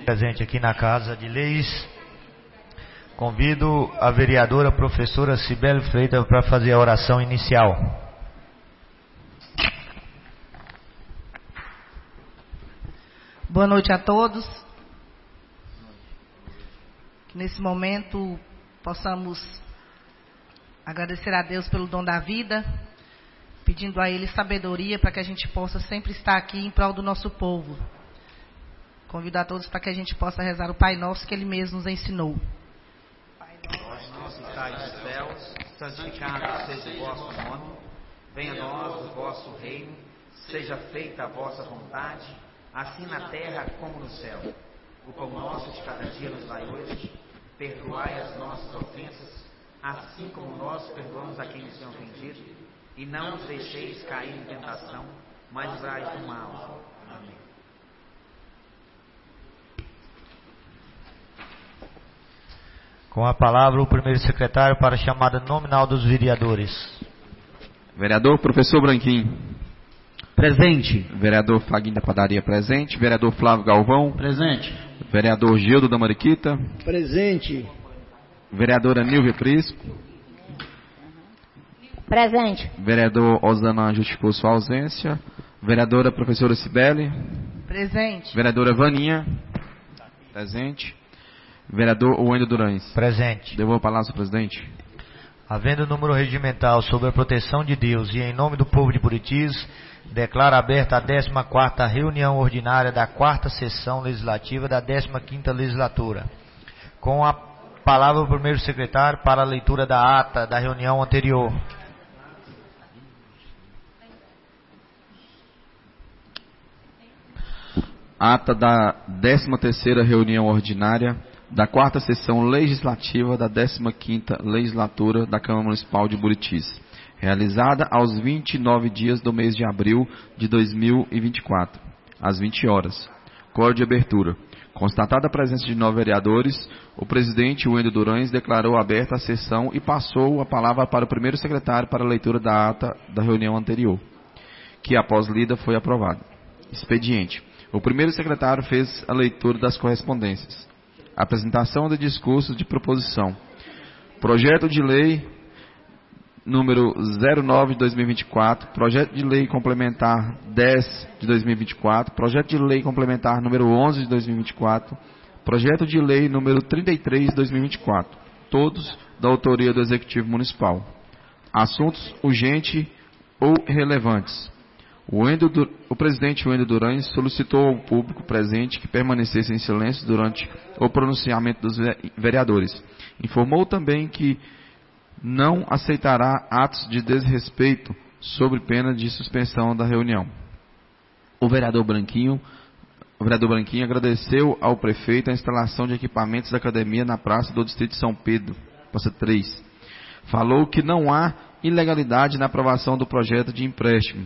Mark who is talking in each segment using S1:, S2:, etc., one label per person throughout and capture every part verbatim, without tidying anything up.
S1: presente aqui na Casa de Leis. Convido a vereadora professora Cibele Freitas para fazer a oração inicial.
S2: Boa noite a todos. Que nesse momento possamos agradecer a Deus pelo dom da vida, pedindo a Ele sabedoria para que a gente possa sempre estar aqui em prol do nosso povo. Convido a todos para que a gente possa rezar o Pai Nosso que Ele mesmo nos ensinou.
S3: Pai nosso que estais nos céus, santificado seja o vosso nome. Venha a nós o vosso reino, seja feita a vossa vontade, assim na terra como no céu. O pão nosso de cada dia nos dai hoje. Perdoai as nossas ofensas, assim como nós perdoamos a quem nos tem ofendido. E não nos deixeis cair em tentação, mas livrai do mal. Amém.
S1: Com a palavra, o primeiro secretário para a chamada nominal dos vereadores.
S4: Vereador Professor Branquinho.
S5: Presente.
S4: Vereador Faguinho da Padaria, presente. Vereador Flávio Galvão.
S5: Presente.
S4: Vereador Gildo da Mariquita.
S6: Presente.
S4: Vereadora Nilvia Prisco.
S7: Presente.
S4: Vereador Osana justificou sua ausência. Vereadora Professora Cibele.
S2: Presente.
S4: Vereadora Vaninha. Presente. Vereador Wendel Durães.
S1: Presente.
S4: Devolvo a palavra ao presidente.
S1: Havendo número regimental sobre a proteção de Deus e em nome do povo de Buritis, declaro aberta a décima quarta reunião ordinária da quarta sessão legislativa da décima quinta legislatura. Com a palavra o primeiro secretário para a leitura da ata da reunião anterior.
S4: Ata da décima terceira reunião ordinária da quarta sessão legislativa da décima quinta legislatura da Câmara Municipal de Buritis, realizada aos vinte e nove dias do mês de abril de dois mil e vinte e quatro, às vinte horas. Código de abertura. Constatada a presença de nove vereadores, o presidente Wendel Durães declarou aberta a sessão e passou a palavra para o primeiro secretário para a leitura da ata da reunião anterior, que após lida foi aprovada. Expediente. O primeiro secretário fez a leitura das correspondências. Apresentação de discursos de proposição. Projeto de lei número zero nove de dois mil e vinte e quatro, projeto de lei complementar dez de dois mil e vinte e quatro, projeto de lei complementar número onze de dois mil e vinte e quatro, projeto de lei número trinta e três de dois mil e vinte e quatro, todos da autoria do Executivo Municipal. Assuntos urgentes ou relevantes. O, Wendel, o presidente Wendel Durães solicitou ao público presente que permanecesse em silêncio durante o pronunciamento dos vereadores. Informou também que não aceitará atos de desrespeito sob pena de suspensão da reunião. O vereador Branquinho, o vereador Branquinho agradeceu ao prefeito a instalação de equipamentos da academia na praça do Distrito de São Pedro, Praça três. Falou que não há ilegalidade na aprovação do projeto de empréstimo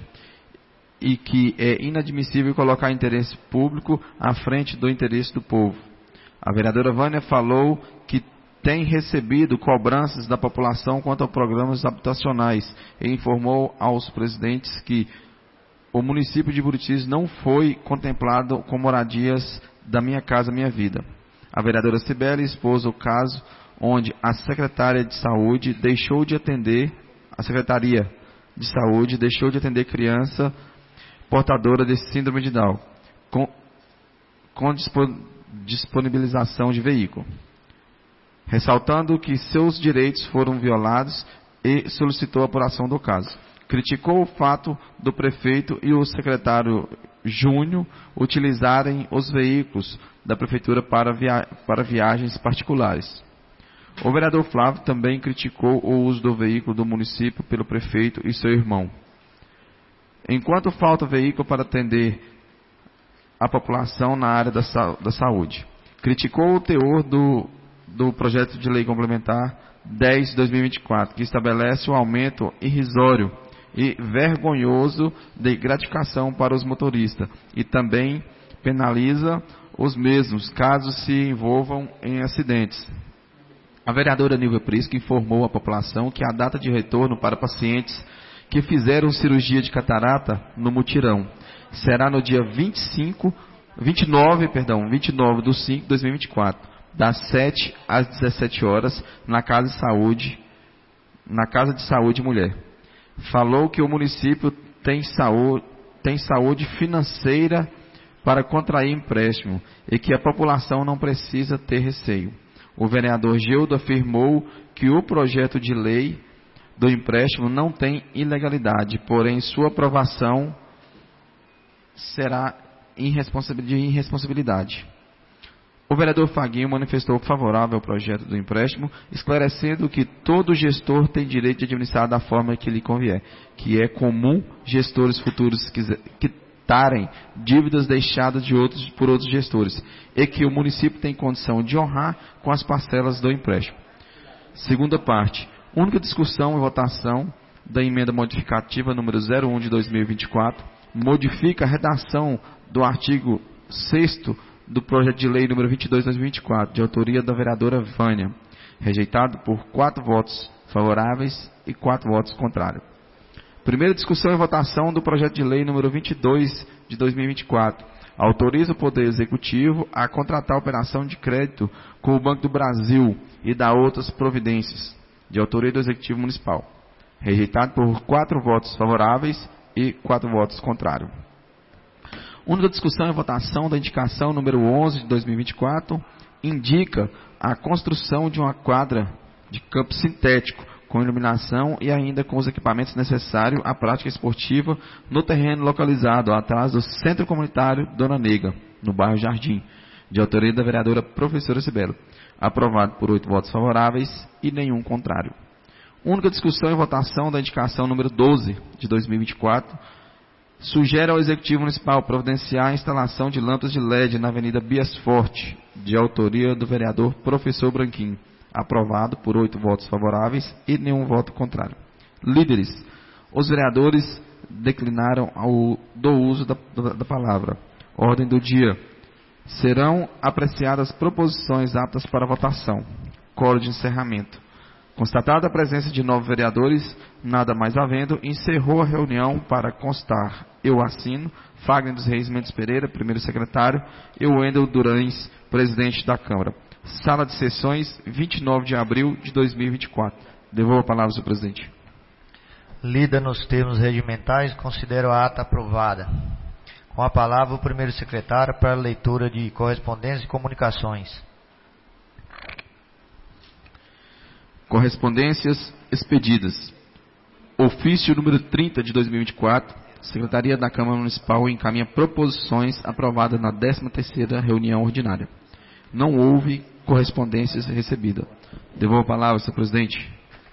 S4: e que é inadmissível colocar interesse público à frente do interesse do povo. A vereadora Vânia falou que tem recebido cobranças da população quanto a programas habitacionais e informou aos presidentes que o município de Buritis não foi contemplado com moradias da Minha Casa Minha Vida. A vereadora Cibele expôs o caso onde a secretária de saúde deixou de atender, a secretaria de saúde deixou de atender criança portadora de síndrome de Down, com, com disponibilização de veículo, ressaltando que seus direitos foram violados e solicitou a apuração do caso. Criticou o fato do prefeito e o secretário Júnior utilizarem os veículos da prefeitura para, via para viagens particulares. O vereador Flávio também criticou o uso do veículo do município pelo prefeito e seu irmão. Enquanto falta veículo para atender a população na área da, sa da saúde. Criticou o teor do, do projeto de lei complementar dez de dois mil e vinte e quatro, que estabelece o aumento irrisório e vergonhoso de gratificação para os motoristas e também penaliza os mesmos caso se envolvam em acidentes. A vereadora Nilvia Prisco informou à população que a data de retorno para pacientes que fizeram cirurgia de catarata no mutirão será no dia vinte e cinco vinte e nove, perdão, vinte e nove de cinco de dois mil e vinte e quatro, das sete às dezessete horas, na Casa de Saúde, na Casa de Saúde Mulher. Falou que o município tem saúde, tem saúde financeira para contrair empréstimo e que a população não precisa ter receio. O vereador Gildo afirmou que o projeto de lei do empréstimo não tem ilegalidade, porém sua aprovação será de irresponsabilidade. O vereador Faguinho manifestou favorável ao projeto do empréstimo, esclarecendo que todo gestor tem direito de administrar da forma que lhe convier, que é comum gestores futuros quitarem dívidas deixadas de outros, por outros gestores, e que o município tem condição de honrar com as parcelas do empréstimo. Segunda parte, única discussão e votação da emenda modificativa número zero um de dois mil e vinte e quatro, modifica a redação do artigo sexto do projeto de lei número vinte e dois de dois mil e vinte e quatro, de autoria da vereadora Vânia, rejeitado por quatro votos favoráveis e quatro votos contrários. Primeira discussão e votação do projeto de lei número vinte e dois de dois mil e vinte e quatro, autoriza o Poder Executivo a contratar a operação de crédito com o Banco do Brasil e dá outras providências, de autoria do Executivo Municipal, rejeitado por quatro votos favoráveis e quatro votos contrários. Única discussão e votação da indicação número onze de dois mil e vinte e quatro, indica a construção de uma quadra de campo sintético, com iluminação e ainda com os equipamentos necessários à prática esportiva no terreno localizado atrás do Centro Comunitário Dona Negra, no bairro Jardim, de autoria da vereadora professora Cibelo, aprovado por oito votos favoráveis e nenhum contrário. Única discussão e votação da indicação número doze de dois mil e vinte e quatro, sugere ao Executivo Municipal providenciar a instalação de lâmpadas de L E D na Avenida Bias Forte, de autoria do vereador professor Branquinho, aprovado por oito votos favoráveis e nenhum voto contrário. Líderes, os vereadores declinaram ao, do uso da, da, da palavra. Ordem do dia. Serão apreciadas proposições aptas para votação. Coro de encerramento. Constatada a presença de nove vereadores, nada mais havendo, encerrou a reunião para constar. Eu assino, Fagner dos Reis Mendes Pereira, primeiro secretário, e o Wendel Durães, presidente da Câmara. Sala de sessões, vinte e nove de abril de dois mil e vinte e quatro. Devolvo a palavra, senhor presidente.
S1: Lida nos termos regimentais, considero a ata aprovada. Com a palavra, o primeiro secretário para a leitura de correspondências e comunicações.
S4: Correspondências expedidas. Ofício número trinta de dois mil e vinte e quatro, Secretaria da Câmara Municipal encaminha proposições aprovadas na décima terceira reunião ordinária. Não houve correspondências recebidas. Devolvo a palavra, senhor presidente.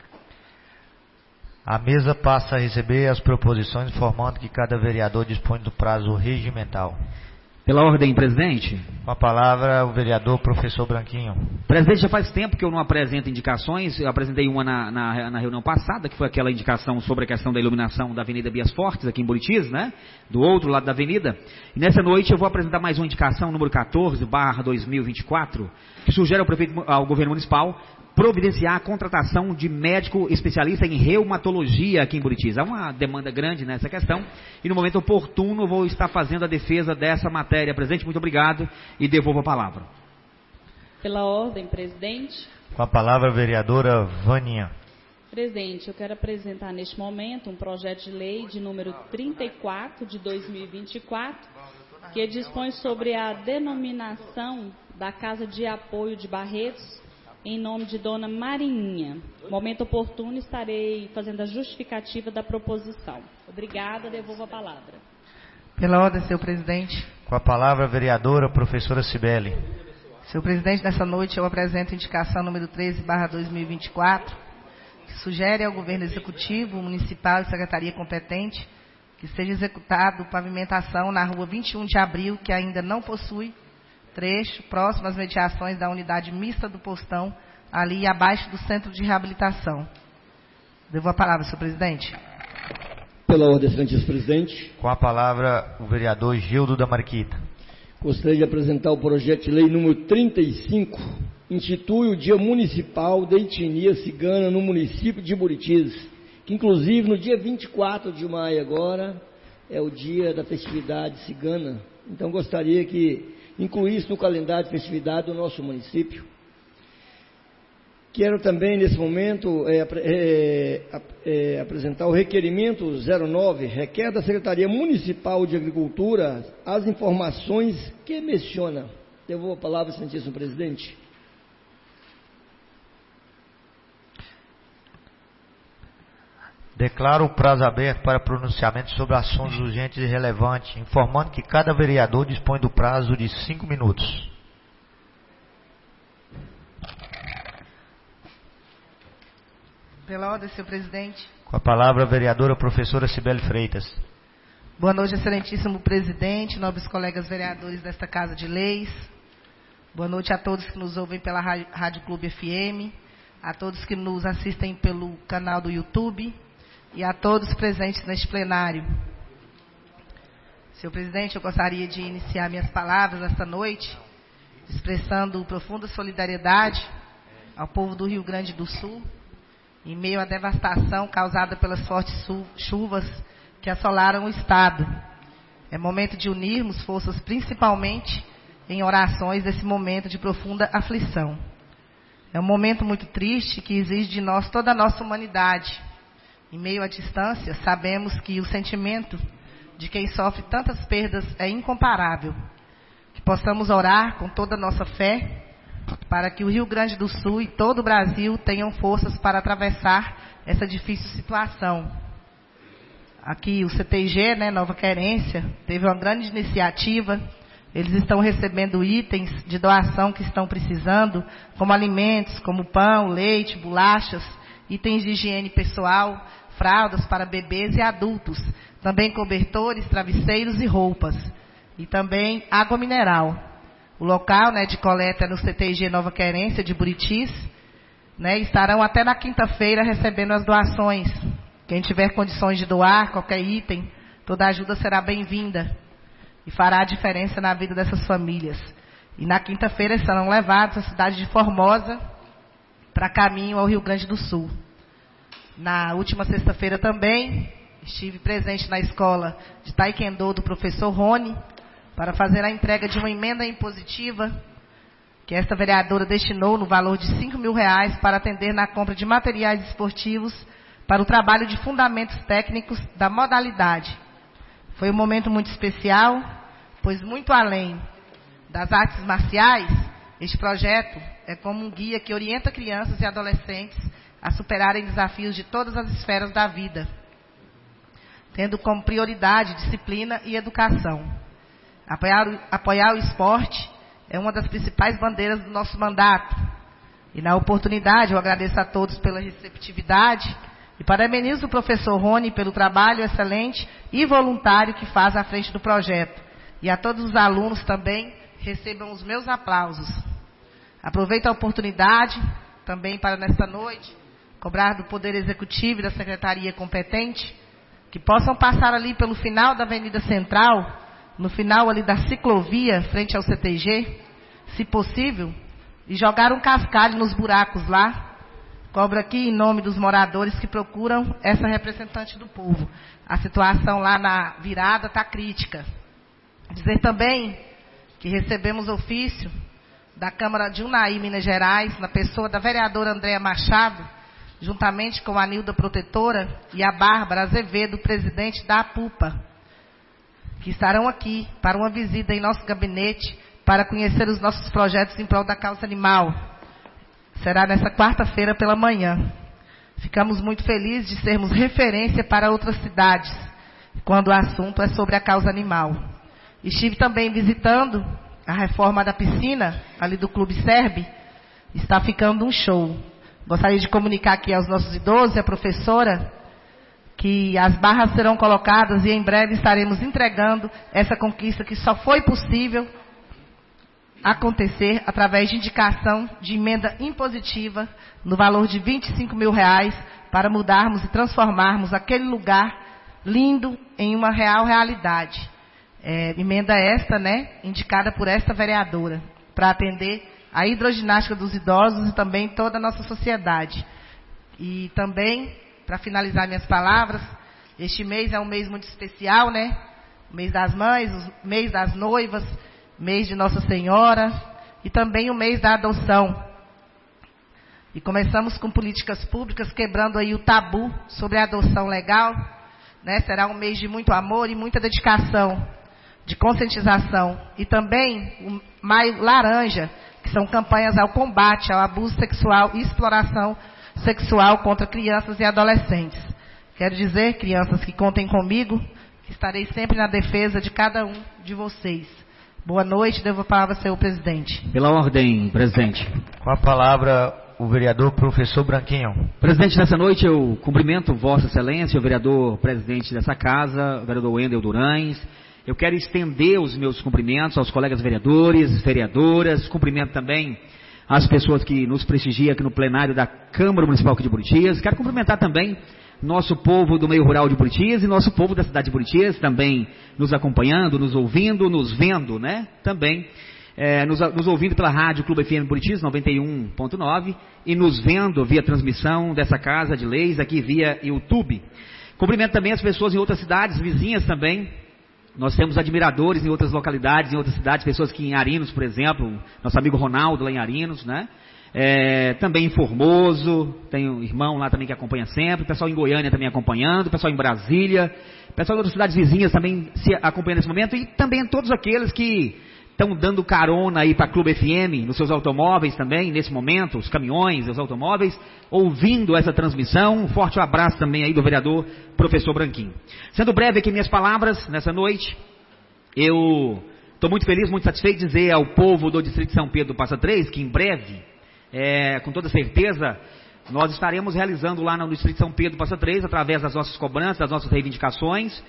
S1: A mesa passa a receber as proposições, informando que cada vereador dispõe do prazo regimental.
S5: Pela ordem, presidente.
S1: Com a palavra, o vereador professor Branquinho.
S5: Presidente, já faz tempo que eu não apresento indicações. Eu apresentei uma na, na, na reunião passada, que foi aquela indicação sobre a questão da iluminação da Avenida Bias Fortes, aqui em Buritis, né? Do outro lado da avenida. E nessa noite eu vou apresentar mais uma indicação, número quatorze, barra dois mil e vinte e quatro, que sugere ao prefeito, ao governo municipal, providenciar a contratação de médico especialista em reumatologia aqui em Buritis. Há uma demanda grande nessa questão e no momento oportuno vou estar fazendo a defesa dessa matéria. Presidente, muito obrigado e devolvo a palavra.
S6: Pela ordem, presidente.
S1: Com a palavra, a vereadora Vaninha.
S6: Presidente, eu quero apresentar neste momento um projeto de lei de número trinta e quatro de dois mil e vinte e quatro, que dispõe sobre a denominação da Casa de Apoio de Barretos em nome de Dona Marinha. Momento oportuno, estarei fazendo a justificativa da proposição. Obrigada, devolvo a palavra.
S2: Pela ordem, senhor presidente.
S1: Com a palavra, a vereadora professora Cibele.
S2: Senhor presidente, nessa noite eu apresento a indicação número treze, barra dois mil e vinte e quatro, que sugere ao governo executivo, municipal e secretaria competente que seja executado pavimentação na rua vinte e um de abril, que ainda não possui trecho, próximo às mediações da unidade mista do Postão, ali abaixo do centro de reabilitação. Devo a palavra, senhor presidente.
S7: Pela ordem, excelentíssimo presidente.
S1: Com a palavra, o vereador Gildo da Marquita.
S7: Gostaria de apresentar o projeto de lei número trinta e cinco, institui o Dia Municipal da Etnia Cigana no município de Buritis, que inclusive no dia vinte e quatro de maio agora é o dia da festividade cigana Então, gostaria que incluísse no calendário de festividade do nosso município. Quero também, nesse momento, é, é, é, apresentar o requerimento zero nove, requer da Secretaria Municipal de Agricultura as informações que menciona. Devolvo a palavra, Santíssimo Presidente.
S1: Declaro o prazo aberto para pronunciamento sobre assuntos urgentes e relevantes, informando que cada vereador dispõe do prazo de cinco minutos.
S2: Pela ordem, senhor presidente.
S1: Com a palavra a vereadora professora Cibele Freitas.
S2: Boa noite, excelentíssimo presidente, nobres colegas vereadores desta Casa de Leis. Boa noite a todos que nos ouvem pela Rádio Clube F M, a todos que nos assistem pelo canal do YouTube e a todos presentes neste plenário. Senhor presidente, eu gostaria de iniciar minhas palavras esta noite expressando profunda solidariedade ao povo do Rio Grande do Sul, em meio à devastação causada pelas fortes chuvas que assolaram o Estado. É momento de unirmos forças, principalmente em orações nesse momento de profunda aflição. É um momento muito triste que exige de nós toda a nossa humanidade. Em meio à distância, sabemos que o sentimento de quem sofre tantas perdas é incomparável. Que possamos orar com toda a nossa fé para que o Rio Grande do Sul e todo o Brasil tenham forças para atravessar essa difícil situação. Aqui o C T G, né, Nova Querência, teve uma grande iniciativa. Eles estão recebendo itens de doação que estão precisando, como alimentos, como pão, leite, bolachas, itens de higiene pessoal, fraldas para bebês e adultos, também cobertores, travesseiros e roupas, e também água mineral. O local, né, de coleta é no C T G Nova Querência de Buritis, né, estarão até na quinta-feira recebendo as doações. Quem tiver condições de doar qualquer item, toda ajuda será bem-vinda e fará a diferença na vida dessas famílias. E na quinta-feira serão levados à cidade de Formosa para caminho ao Rio Grande do Sul. Na última sexta-feira também estive presente na escola de Taekwondo do professor Rony, para fazer a entrega de uma emenda impositiva que esta vereadora destinou no valor de cinco mil reais para atender na compra de materiais esportivos para o trabalho de fundamentos técnicos da modalidade. Foi um momento muito especial, pois muito além das artes marciais, este projeto é como um guia que orienta crianças e adolescentes a superarem desafios de todas as esferas da vida, tendo como prioridade disciplina e educação. Apoiar o, apoiar o esporte é uma das principais bandeiras do nosso mandato. E na oportunidade eu agradeço a todos pela receptividade e parabenizo o professor Rony pelo trabalho excelente e voluntário que faz à frente do projeto. E a todos os alunos também recebam os meus aplausos. Aproveito a oportunidade também para nesta noite cobrar do Poder Executivo e da Secretaria competente que possam passar ali pelo final da Avenida Central, no final ali da ciclovia, frente ao C T G, se possível, e jogar um cascalho nos buracos lá. Cobro aqui em nome dos moradores que procuram essa representante do povo. A situação lá na virada está crítica. Dizer também que recebemos ofício da Câmara de Unai, Minas Gerais, na pessoa da vereadora Andréa Machado, juntamente com a Nilda Protetora e a Bárbara Azevedo, presidente da APUPA, que estarão aqui para uma visita em nosso gabinete para conhecer os nossos projetos em prol da causa animal. Será nesta quarta-feira pela manhã. Ficamos muito felizes de sermos referência para outras cidades, quando o assunto é sobre a causa animal. Estive também visitando a reforma da piscina, ali do Clube Serbe. Está ficando um show. Gostaria de comunicar aqui aos nossos idosos e à professora que as barras serão colocadas e em breve estaremos entregando essa conquista que só foi possível acontecer através de indicação de emenda impositiva no valor de vinte e cinco mil reais para mudarmos e transformarmos aquele lugar lindo em uma real realidade. É, emenda esta, né, indicada por esta vereadora, para atender a hidroginástica dos idosos e também toda a nossa sociedade. E também, para finalizar minhas palavras, este mês é um mês muito especial, né? mês das mães, o mês das noivas, mês de Nossa Senhora e também o mês da adoção. E começamos com políticas públicas, quebrando aí o tabu sobre a adoção legal, né? Será um mês de muito amor e muita dedicação, de conscientização. E também o Maio Laranja, que são campanhas ao combate ao abuso sexual e exploração sexual contra crianças e adolescentes. Quero dizer, crianças, que contem comigo, que estarei sempre na defesa de cada um de vocês. Boa noite, devo a palavra ao senhor presidente.
S5: Pela ordem, presidente.
S1: Com a palavra, o vereador professor Branquinho.
S5: Presidente, nessa noite eu cumprimento Vossa Excelência, o vereador presidente dessa casa, o vereador Wendel Durães. Eu quero estender os meus cumprimentos aos colegas vereadores, vereadoras, cumprimento também as pessoas que nos prestigiam aqui no plenário da Câmara Municipal aqui de Buritis. Quero cumprimentar também nosso povo do meio rural de Buritis e nosso povo da cidade de Buritis, também nos acompanhando, nos ouvindo, nos vendo, né? Também é, nos, nos ouvindo pela Rádio Clube F M Buritis noventa e um ponto nove e nos vendo via transmissão dessa casa de leis aqui via YouTube. Cumprimento também as pessoas em outras cidades vizinhas também. Nós temos admiradores em outras localidades, em outras cidades, pessoas que em Arinos, por exemplo, nosso amigo Ronaldo lá em Arinos, né? É, também em Formoso, tem um irmão lá também que acompanha sempre, o pessoal em Goiânia também acompanhando, o pessoal em Brasília, o pessoal de outras cidades vizinhas também se acompanhando nesse momento, e também todos aqueles que estão dando carona aí para a Clube F M, nos seus automóveis também, nesse momento, os caminhões, os automóveis, ouvindo essa transmissão. Um forte abraço também aí do vereador professor Branquinho. Sendo breve aqui minhas palavras nessa noite, eu estou muito feliz, muito satisfeito de dizer ao povo do Distrito de São Pedro do Passa Três que em breve, é, com toda certeza, nós estaremos realizando lá no Distrito de São Pedro do Passa Três, através das nossas cobranças, das nossas reivindicações,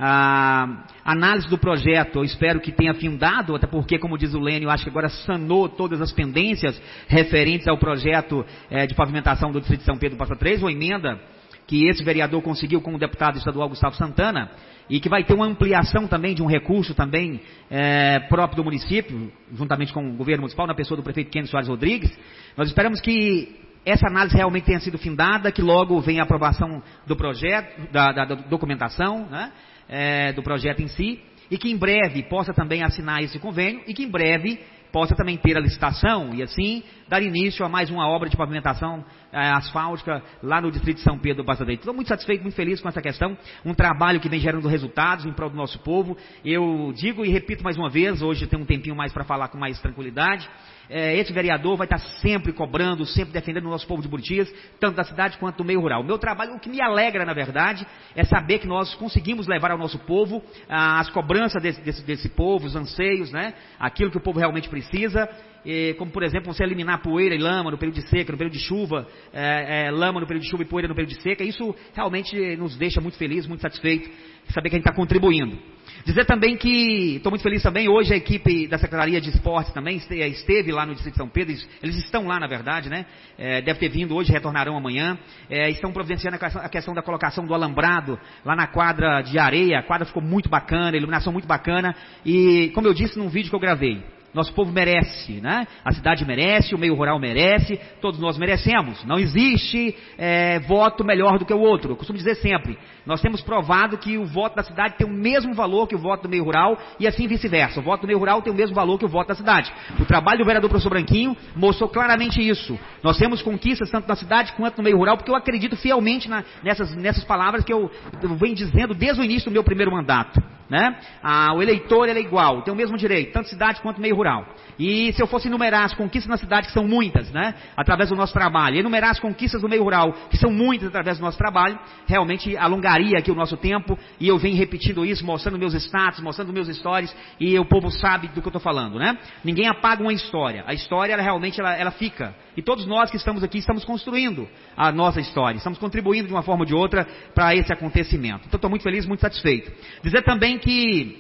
S5: a análise do projeto. Eu espero que tenha findado, até porque, como diz o Lênio, eu acho que agora sanou todas as pendências referentes ao projeto é, de pavimentação do Distrito de São Pedro do Passa Três, uma emenda que esse vereador conseguiu com o deputado estadual Gustavo Santana, e que vai ter uma ampliação também de um recurso também é, próprio do município, juntamente com o governo municipal, na pessoa do prefeito Kênio Soares Rodrigues. Nós esperamos que essa análise realmente tenha sido findada, que logo venha a aprovação do projeto, da, da, da documentação, né, é, do projeto em si, e que em breve possa também assinar esse convênio, e que em breve possa também ter a licitação, e assim dar início a mais uma obra de pavimentação é, asfáltica lá no Distrito de São Pedro do Passa Três. Estou muito satisfeito, muito feliz com essa questão, um trabalho que vem gerando resultados em prol do nosso povo. Eu digo e repito mais uma vez, hoje tem um tempinho mais para falar com mais tranquilidade, é, esse vereador vai estar sempre cobrando, sempre defendendo o nosso povo de Buritis, tanto da cidade quanto do meio rural. O meu trabalho, o que me alegra, na verdade, é saber que nós conseguimos levar ao nosso povo ah, as cobranças desse, desse, desse povo, os anseios, né, aquilo que o povo realmente precisa. E, como por exemplo, você eliminar poeira e lama no período de seca, no período de chuva, é, é, lama no período de chuva e poeira no período de seca. Isso realmente nos deixa muito felizes, muito satisfeitos, saber que a gente está contribuindo. Dizer também que estou muito feliz também, hoje a equipe da Secretaria de Esportes também esteve lá no Distrito de São Pedro, eles estão lá na verdade, né? É, deve ter vindo hoje, retornarão amanhã, é, estão providenciando a questão da colocação do alambrado lá na quadra de areia. A quadra ficou muito bacana, a iluminação muito bacana, e como eu disse num vídeo que eu gravei, nosso povo merece, né? A cidade merece, o meio rural merece, todos nós merecemos. Não existe é, voto melhor do que o outro. Eu costumo dizer sempre, nós temos provado que o voto da cidade tem o mesmo valor que o voto do meio rural e assim vice-versa. O voto do meio rural tem o mesmo valor que o voto da cidade. O trabalho do vereador professor Branquinho mostrou claramente isso. Nós temos conquistas tanto na cidade quanto no meio rural, porque eu acredito fielmente na, nessas, nessas palavras que eu, eu venho dizendo desde o início do meu primeiro mandato. Né? Ah, o eleitor ele é igual, tem o mesmo direito, tanto cidade quanto meio rural. E se eu fosse enumerar as conquistas na cidade, que são muitas, né? Através do nosso trabalho, e enumerar as conquistas do meio rural, que são muitas através do nosso trabalho, realmente alongaria aqui o nosso tempo, e eu venho repetindo isso, mostrando meus status, mostrando meus stories, e o povo sabe do que eu estou falando, né? Ninguém apaga uma história, a história ela, realmente ela, ela fica, e todos nós que estamos aqui estamos construindo a nossa história, estamos contribuindo de uma forma ou de outra para esse acontecimento. Então estou muito feliz, muito satisfeito. Dizer também que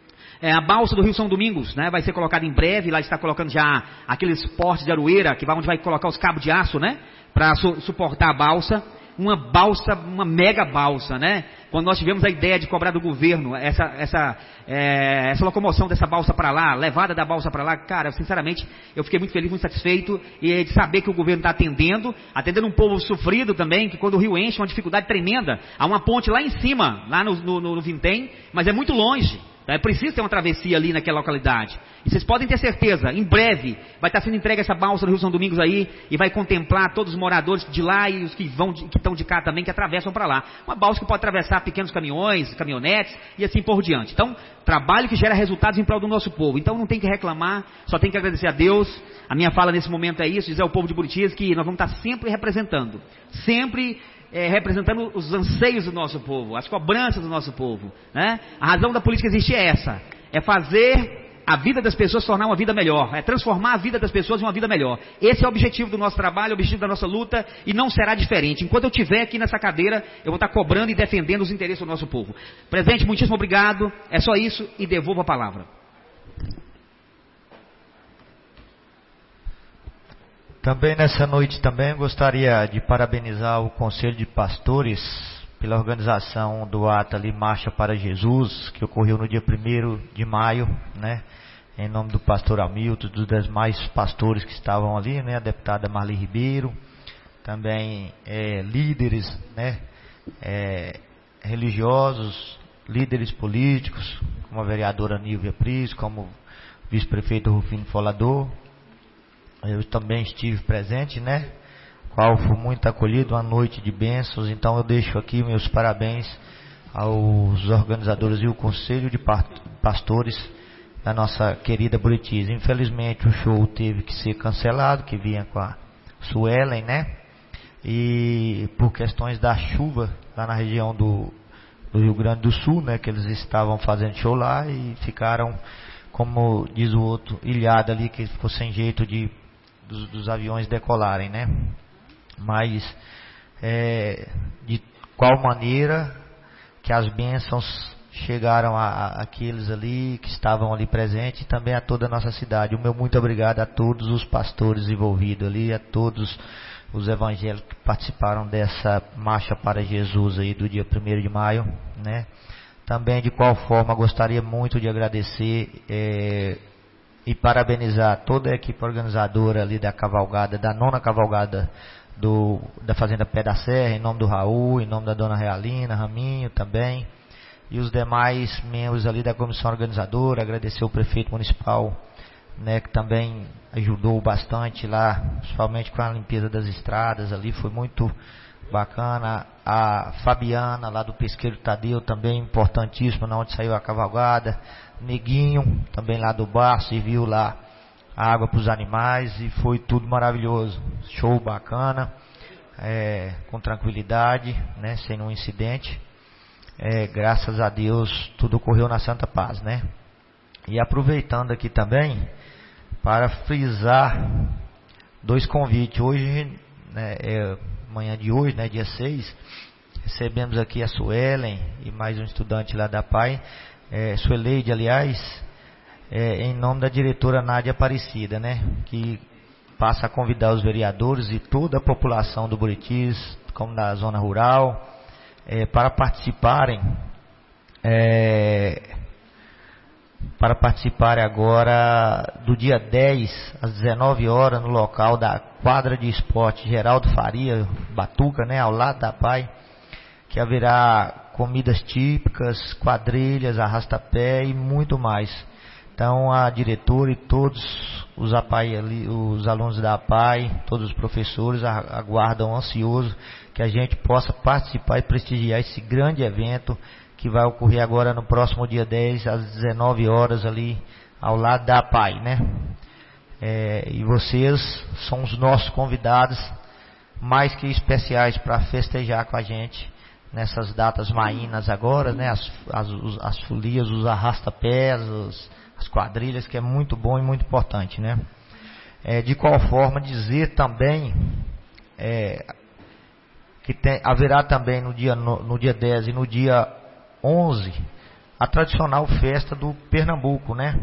S5: É, a balsa do Rio São Domingos, né, vai ser colocada em breve. Lá está colocando já aqueles portes de aroeira, que vai, onde vai colocar os cabos de aço, né, para su suportar a balsa. Uma balsa, uma mega balsa, né? Quando nós tivemos a ideia de cobrar do governo essa, essa, é, essa locomoção dessa balsa para lá, levada da balsa para lá, cara, sinceramente, eu fiquei muito feliz, muito satisfeito e de saber que o governo está atendendo, atendendo um povo sofrido também, que quando o rio enche, uma dificuldade tremenda. Há uma ponte lá em cima, lá no, no, no Vintém, mas é muito longe. Então é preciso ter uma travessia ali naquela localidade. E vocês podem ter certeza, em breve vai estar sendo entregue essa balsa do Rio São Domingos aí, e vai contemplar todos os moradores de lá e os que vão, de, que estão de cá também, que atravessam para lá. Uma balsa que pode atravessar pequenos caminhões, caminhonetes e assim por diante. Então, trabalho que gera resultados em prol do nosso povo. Então não tem que reclamar, só tem que agradecer a Deus. A minha fala nesse momento é isso, dizer ao povo de Buritis que nós vamos estar sempre representando, sempre É, representando os anseios do nosso povo, as cobranças do nosso povo, né? A razão da política existir é essa, é fazer a vida das pessoas tornar uma vida melhor, é transformar a vida das pessoas em uma vida melhor. Esse é o objetivo do nosso trabalho, é o objetivo da nossa luta, e não será diferente. Enquanto eu estiver aqui nessa cadeira, eu vou estar cobrando e defendendo os interesses do nosso povo. Presidente, muitíssimo obrigado, é só isso, e devolvo a palavra.
S1: Também nessa noite também gostaria de parabenizar o Conselho de Pastores pela organização do ato ali Marcha para Jesus, que ocorreu no dia primeiro de maio, né? Em nome do pastor Hamilton, dos demais pastores que estavam ali, né? A deputada Marli Ribeiro, também é, líderes, né? É, religiosos, líderes políticos, como a vereadora Nívia Pris, como o vice-prefeito Rufino Folador. Eu também estive presente, né? Qual foi muito acolhido, uma noite de bênçãos. Então eu deixo aqui meus parabéns aos organizadores e o Conselho de Pastores da nossa querida Buritis. Infelizmente o show teve que ser cancelado, que vinha com a Suelen, né? E por questões da chuva lá na região do, do Rio Grande do Sul, né? Que eles estavam fazendo show lá e ficaram, como diz o outro, ilhado ali, que ficou sem jeito de Dos, dos aviões decolarem, né? Mas é, de qual maneira que as bênçãos chegaram a, a aqueles ali que estavam ali presentes e também a toda a nossa cidade. O meu muito obrigado a todos os pastores envolvidos ali, a todos os evangélicos que participaram dessa marcha para Jesus aí do dia primeiro de maio, né? Também de qual forma gostaria muito de agradecer é, e parabenizar toda a equipe organizadora ali da cavalgada, da nona cavalgada do, da Fazenda Pé da Serra, em nome do Raul, em nome da dona Realina, Raminho também, e os demais membros ali da comissão organizadora. Agradecer o prefeito municipal, né, que também ajudou bastante lá, principalmente com a limpeza das estradas ali, foi muito bacana. A Fabiana lá do Pesqueiro Tadeu também importantíssima, na onde saiu a cavalgada. Neguinho também lá do bar, serviu lá a água para os animais e foi tudo maravilhoso, show bacana, é, com tranquilidade, né, sem nenhum incidente, é, graças a Deus tudo ocorreu na Santa Paz, né? E aproveitando aqui também para frisar dois convites. Hoje, né, é, manhã de hoje, né, dia seis, recebemos aqui a Suelen e mais um estudante lá da P A I, é, Sueleide, aliás, é, em nome da diretora Nádia Aparecida, né, que passa a convidar os vereadores e toda a população do Buritis, como da zona rural, é, para participarem, é, para participarem agora do dia dez, às dezenove horas, no local da quadra de esporte Geraldo Faria, Batuca, né, ao lado da P A I, que haverá comidas típicas, quadrilhas, arrastapé e muito mais. Então a diretora e todos os, APAI ali, os alunos da P A I, todos os professores aguardam ansioso que a gente possa participar e prestigiar esse grande evento que vai ocorrer agora no próximo dia dez, às dezenove horas, ali ao lado da P A I, né? É, e vocês são os nossos convidados mais que especiais para festejar com a gente nessas datas mainas agora, né? As, as, as folias, os arrastapés, os, as quadrilhas, que é muito bom e muito importante, né? É, de qual forma dizer também é, que tem, haverá também no dia, no, no dia dez e no dia onze a tradicional festa do Pernambuco, né?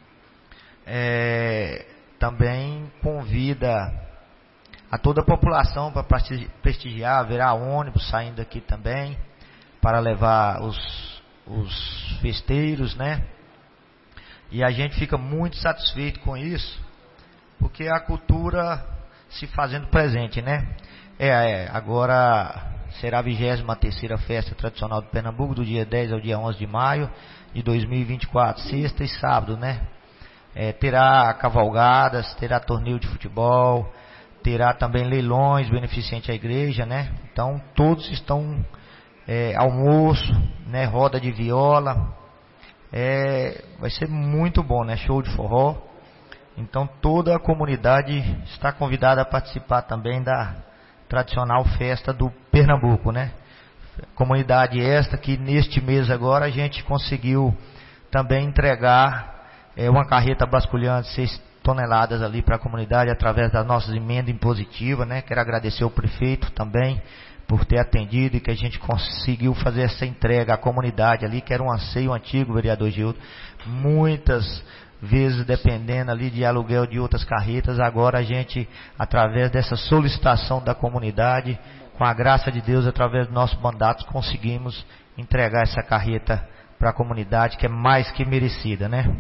S1: É, também convida a toda a população para prestigiar. Haverá ônibus saindo daqui também para levar os, os festeiros, né? E a gente fica muito satisfeito com isso, porque a cultura se fazendo presente, né? É, é agora será a vigésima terceira Festa Tradicional do Pernambuco, do dia dez ao dia onze de maio de dois mil e vinte e quatro, sexta e sábado, né? É, terá cavalgadas, terá torneio de futebol, terá também leilões beneficentes à igreja, né? Então todos estão, é, almoço, né? Roda de viola, é, vai ser muito bom, né? Show de forró. Então toda a comunidade está convidada a participar também da tradicional festa do Pernambuco, né? Comunidade esta que neste mês agora a gente conseguiu também entregar é, uma carreta basculhante seis toneladas ali para a comunidade através das nossas emendas impositivas, né? Quero agradecer ao prefeito também por ter atendido e que a gente conseguiu fazer essa entrega à comunidade ali, que era um anseio antigo, vereador Gildo. Muitas vezes dependendo ali de aluguel de outras carretas, agora a gente, através dessa solicitação da comunidade, com a graça de Deus, através dos nossos mandatos, conseguimos entregar essa carreta para a comunidade, que é mais que merecida, né?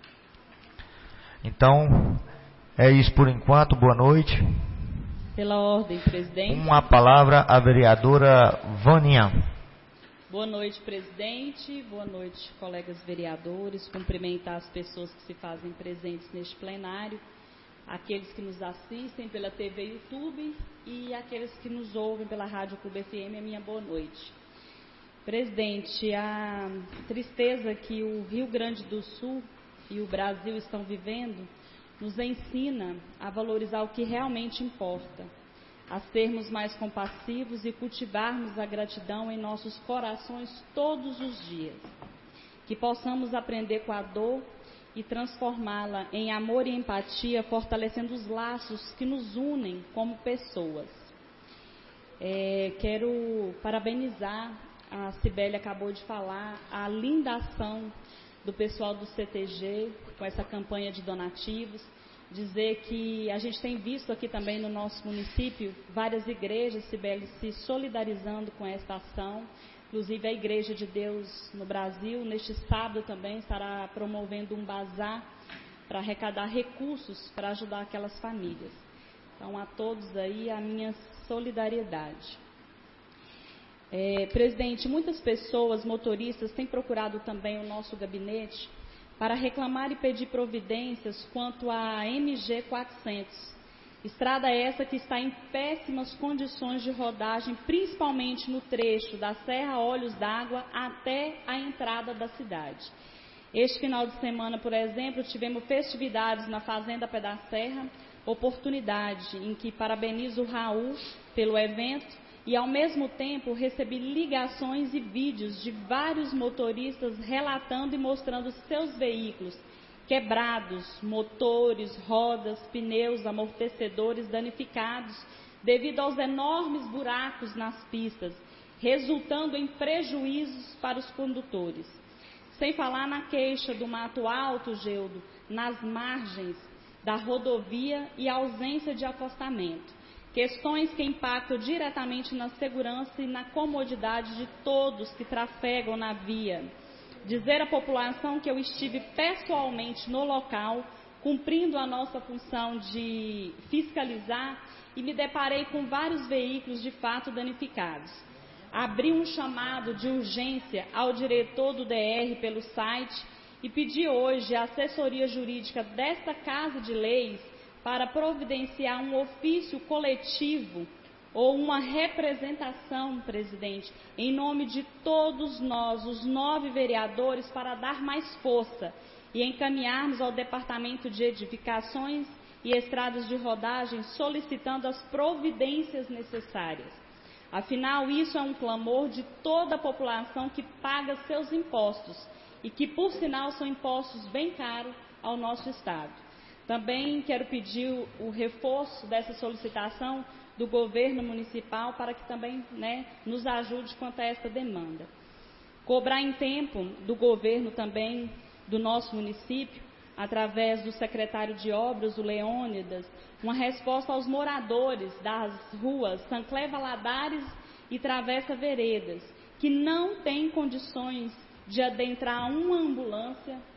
S1: Então, é isso por enquanto, boa noite.
S6: Pela ordem, presidente.
S1: Uma palavra à vereadora Vânia.
S6: Boa noite, presidente. Boa noite, colegas vereadores. Cumprimentar as pessoas que se fazem presentes neste plenário, aqueles que nos assistem pela T V e YouTube e aqueles que nos ouvem pela Rádio Clube F M, a minha boa noite. Presidente, a tristeza que o Rio Grande do Sul e o Brasil estão vivendo nos ensina a valorizar o que realmente importa, a sermos mais compassivos e cultivarmos a gratidão em nossos corações todos os dias. Que possamos aprender com a dor e transformá-la em amor e empatia, fortalecendo os laços que nos unem como pessoas. É, quero parabenizar, a Cibele acabou de falar, a linda ação do pessoal do C T G com essa campanha de donativos. Dizer que a gente tem visto aqui também no nosso município várias igrejas, Cibele, se solidarizando com esta ação. Inclusive a Igreja de Deus no Brasil, neste sábado também estará promovendo um bazar para arrecadar recursos para ajudar aquelas famílias. Então a todos aí a minha solidariedade. É, presidente, muitas pessoas, motoristas, têm procurado também o nosso gabinete para reclamar e pedir providências quanto à M G quatrocentos. Estrada essa que está em péssimas condições de rodagem, principalmente no trecho da Serra Olhos d'Água até a entrada da cidade. Este final de semana, por exemplo, tivemos festividades na Fazenda Pé da Serra, oportunidade em que parabenizo o Raul pelo evento e, ao mesmo tempo, recebi ligações e vídeos de vários motoristas relatando e mostrando seus veículos quebrados, motores, rodas, pneus, amortecedores danificados devido aos enormes buracos nas pistas, resultando em prejuízos para os condutores. Sem falar na queixa do mato alto, Geudo, nas margens da rodovia e ausência de acostamento. Questões que impactam diretamente na segurança e na comodidade de todos que trafegam na via. Dizer à população que eu estive pessoalmente no local, cumprindo a nossa função de fiscalizar, e me deparei com vários veículos de fato danificados. Abri um chamado de urgência ao diretor do D R pelo site e pedi hoje à assessoria jurídica desta Casa de Leis para providenciar um ofício coletivo ou uma representação, presidente, em nome de todos nós, os nove vereadores, para dar mais força e encaminharmos ao Departamento de Edificações e Estradas de Rodagem solicitando as providências necessárias. Afinal, isso é um clamor de toda a população que paga seus impostos e que, por sinal, são impostos bem caros ao nosso Estado. Também quero pedir o, o reforço dessa solicitação do governo municipal para que também, né, nos ajude quanto a essa demanda. Cobrar em tempo do governo também do nosso município, através do secretário de Obras, o Leônidas, uma resposta aos moradores das ruas Sancler Valadares e Travessa Veredas, que não têm condições de adentrar uma ambulância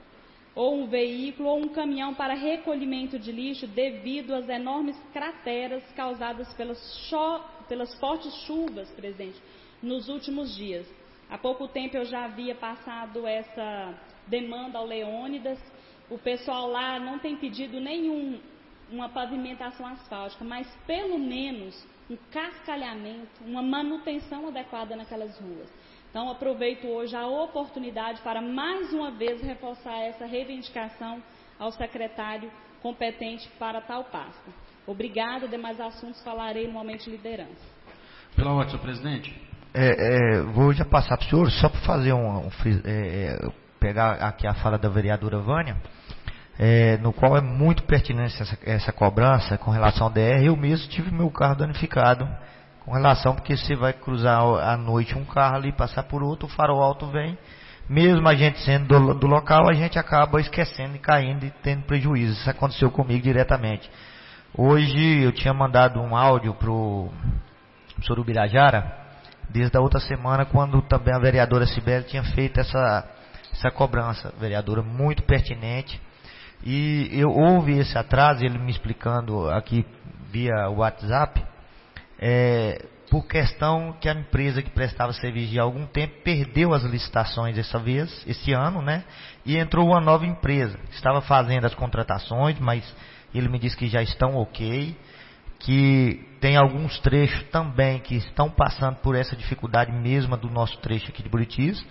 S6: ou um veículo ou um caminhão para recolhimento de lixo devido às enormes crateras causadas pelas, cho pelas fortes chuvas presentes nos últimos dias. Há pouco tempo eu já havia passado essa demanda ao Leônidas. O pessoal lá não tem pedido nenhum uma pavimentação asfáltica, mas pelo menos um cascalhamento, uma manutenção adequada naquelas ruas. Então, aproveito hoje a oportunidade para mais uma vez reforçar essa reivindicação ao secretário competente para tal pasta. Obrigada, demais assuntos falarei no momento de liderança.
S8: Pela ordem, senhor presidente.
S1: É, é, vou já passar para o senhor, só para fazer um, um é, pegar aqui a fala da vereadora Vânia, é, no qual é muito pertinente essa, essa cobrança com relação ao D R. Eu mesmo tive meu carro danificado com relação, porque você vai cruzar à noite um carro ali, passar por outro, o farol alto vem, mesmo a gente sendo do, do local, a gente acaba esquecendo e caindo e tendo prejuízo. Isso aconteceu comigo diretamente. Hoje eu tinha mandado um áudio para o senhor Ubirajara, desde a outra semana, quando também a vereadora Cibele tinha feito essa, essa cobrança, vereadora, muito pertinente. E eu ouvi esse atraso, ele me explicando aqui via WhatsApp, é, por questão que a empresa que prestava serviço de algum tempo perdeu as licitações dessa vez, esse ano, né? E entrou uma nova empresa, estava fazendo as contratações, mas ele me disse que já estão ok, que tem alguns trechos também que estão passando por essa dificuldade mesma do nosso trecho aqui de Buritis,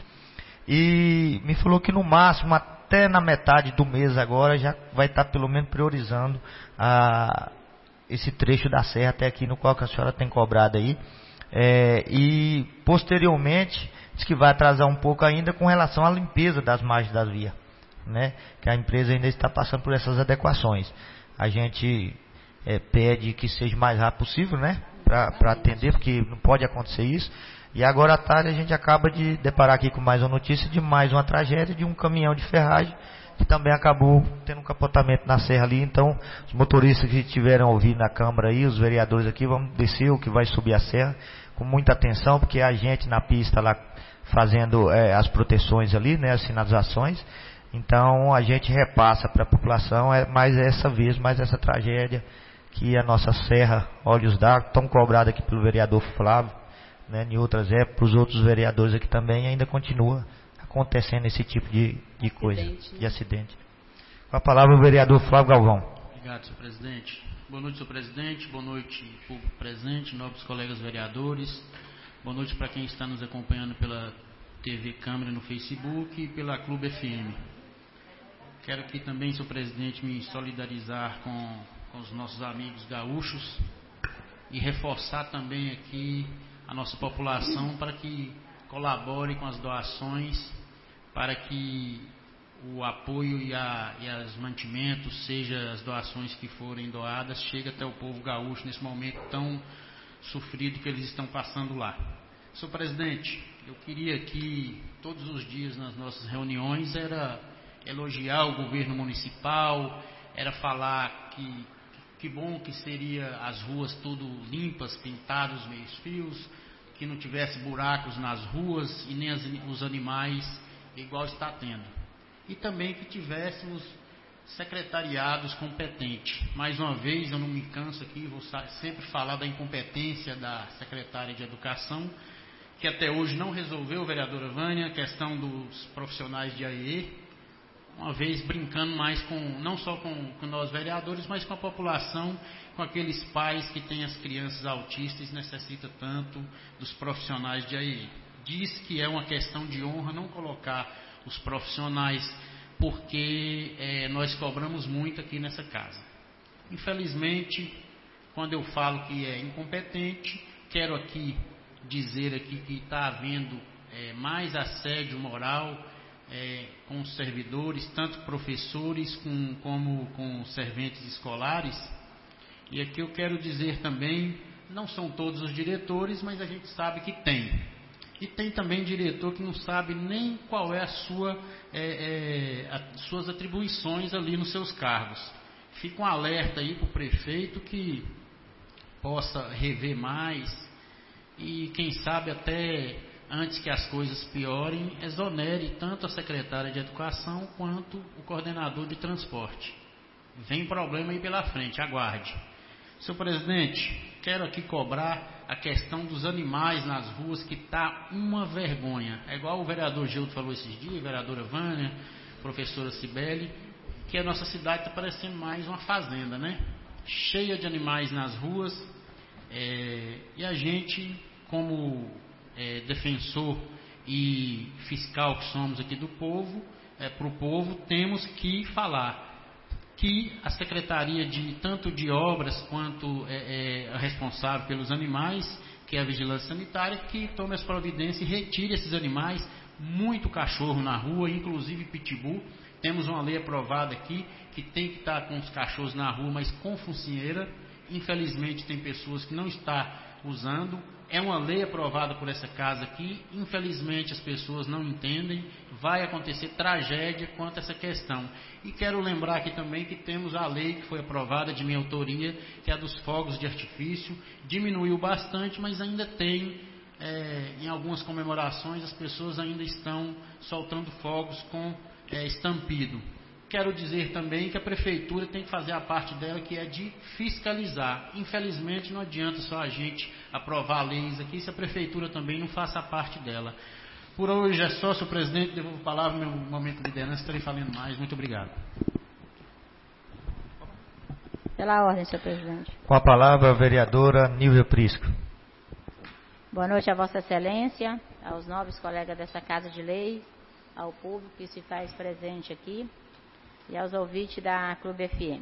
S1: e me falou que no máximo até na metade do mês agora já vai estar pelo menos priorizando a, esse trecho da serra até aqui no qual a senhora tem cobrado aí, é, e posteriormente diz que vai atrasar um pouco ainda com relação à limpeza das margens das vias, né? Que a empresa ainda está passando por essas adequações. A gente É, pede que seja o mais rápido possível, né, para atender, porque não pode acontecer isso. E agora à tarde a gente acaba de deparar aqui com mais uma notícia de mais uma tragédia de um caminhão de ferragem que também acabou tendo um capotamento na serra ali. Então, os motoristas que estiveram ouvindo na Câmara aí, os vereadores aqui, vamos descer o que vai subir a serra com muita atenção, porque a gente na pista lá fazendo é, as proteções ali, né, as sinalizações. Então a gente repassa para a população é, mais essa vez, mais essa tragédia que a nossa serra Olhos d'Água, tão cobrada aqui pelo vereador Flávio, né, em outras épocas, para os outros vereadores aqui também, ainda continua acontecendo esse tipo de, de coisa, de acidente. Com a palavra o vereador Flávio Galvão.
S8: Obrigado, senhor presidente. Boa noite, senhor presidente. Boa noite, público presente, nobres colegas vereadores. Boa noite para quem está nos acompanhando pela T V Câmara no Facebook e pela Clube F M. Quero aqui também, senhor presidente, me solidarizar com, com os nossos amigos gaúchos e reforçar também aqui a nossa população para que colabore com as doações, para que o apoio e, a, e os mantimentos, seja as doações que forem doadas, chegue até o povo gaúcho nesse momento tão sofrido que eles estão passando lá. Senhor presidente, eu queria aqui, todos os dias nas nossas reuniões, era elogiar o governo municipal, era falar que que bom que seria as ruas tudo limpas, pintadas, meios fios, que não tivesse buracos nas ruas e nem as, os animais igual está tendo. E também que tivéssemos secretariados competentes. Mais uma vez, eu não me canso aqui, vou sempre falar da incompetência da secretária de Educação, que até hoje não resolveu, vereadora Vânia, a questão dos profissionais de A E E, uma vez brincando mais com, não só com, com nós vereadores, mas com a população, com aqueles pais que têm as crianças autistas e necessitam tanto dos profissionais de A E E. Diz que é uma questão de honra não colocar os profissionais, porque é, nós cobramos muito aqui nessa casa. Infelizmente, quando eu falo que é incompetente, quero aqui dizer aqui que está havendo é, mais assédio moral é, com os servidores, tanto professores com, como com serventes escolares. E aqui eu quero dizer também, não são todos os diretores, mas a gente sabe que tem. E tem também diretor que não sabe nem qual é a sua, é, é, as suas atribuições ali nos seus cargos. Fica um alerta aí para o prefeito que possa rever mais e quem sabe até antes que as coisas piorem, exonere tanto a secretária de Educação quanto o coordenador de transporte. Vem problema aí pela frente, aguarde. Senhor presidente, quero aqui cobrar a questão dos animais nas ruas, que está uma vergonha. É igual o vereador Gildo falou esses dias, a vereadora Vânia, a professora Cibele, que a nossa cidade está parecendo mais uma fazenda, né? Cheia de animais nas ruas, é, e a gente, como é, defensor e fiscal que somos aqui do povo, é, para o povo, temos que falar que a Secretaria de tanto de Obras quanto é, é, a responsável pelos animais, que é a Vigilância Sanitária, que tome as providências e retire esses animais. Muito cachorro na rua, inclusive pitbull. Temos uma lei aprovada aqui que tem que estar com os cachorros na rua, mas com focinheira. Infelizmente tem pessoas que não estão usando. É uma lei aprovada por essa casa aqui. Infelizmente as pessoas não entendem. Vai acontecer tragédia quanto a essa questão. E quero lembrar aqui também que temos a lei que foi aprovada de minha autoria, que é a dos fogos de artifício. Diminuiu bastante, mas ainda tem, é, em algumas comemorações, as pessoas ainda estão soltando fogos com é, estampido. Quero dizer também que a prefeitura tem que fazer a parte dela, que é de fiscalizar. Infelizmente não adianta só a gente aprovar leis aqui, se a prefeitura também não faça a parte dela. Por hoje é só, senhor presidente, devolvo a palavra no meu momento de liderança, estarei falando mais. Muito obrigado.
S9: Pela ordem, senhor presidente.
S1: Com a palavra a vereadora Nívia Prisco.
S9: Boa noite a Vossa Excelência, aos nobres colegas dessa Casa de Lei, ao público que se faz presente aqui e aos ouvintes da Clube F M.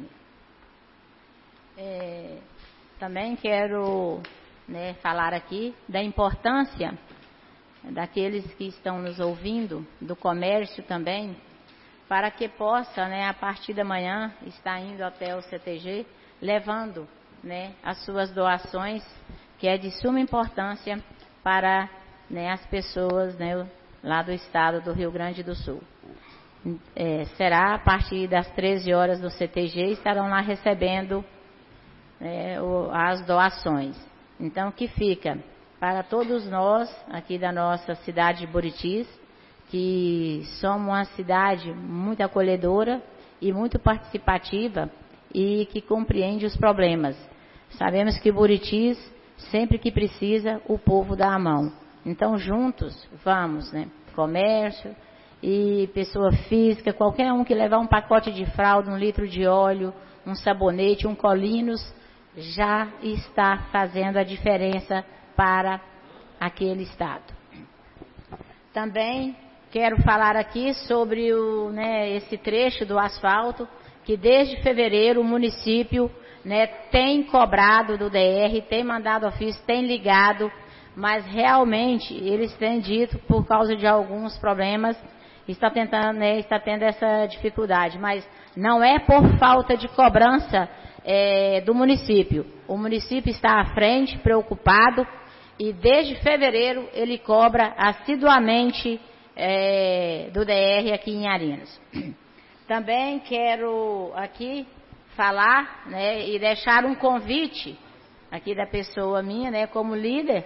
S9: É, também quero, né, falar aqui da importância daqueles que estão nos ouvindo, do comércio também, para que possa, né, a partir da manhã, estar indo até o C T G, levando, né, as suas doações, que é de suma importância para, né, as pessoas, né, lá do estado do Rio Grande do Sul. É, será a partir das treze horas do C T G, estarão lá recebendo, é, o, as doações. Então, que fica para todos nós aqui da nossa cidade de Buritis, que somos uma cidade muito acolhedora e muito participativa e que compreende os problemas. Sabemos que Buritis, sempre que precisa, o povo dá a mão. Então, juntos, vamos, né? Comércio e pessoa física, qualquer um que levar um pacote de fralda, um litro de óleo, um sabonete, um Colinos, já está fazendo a diferença para aquele estado. Também quero falar aqui sobre o, né, esse trecho do asfalto, que desde fevereiro o município, né, tem cobrado do D R, tem mandado ofício, tem ligado, mas realmente eles têm dito, por causa de alguns problemas, está tentando, né, está tendo essa dificuldade, mas não é por falta de cobrança é, do município. O município está à frente, preocupado, e desde fevereiro ele cobra assiduamente é, do D R aqui em Arinos. Também quero aqui falar, né, e deixar um convite aqui da pessoa minha, né, como líder,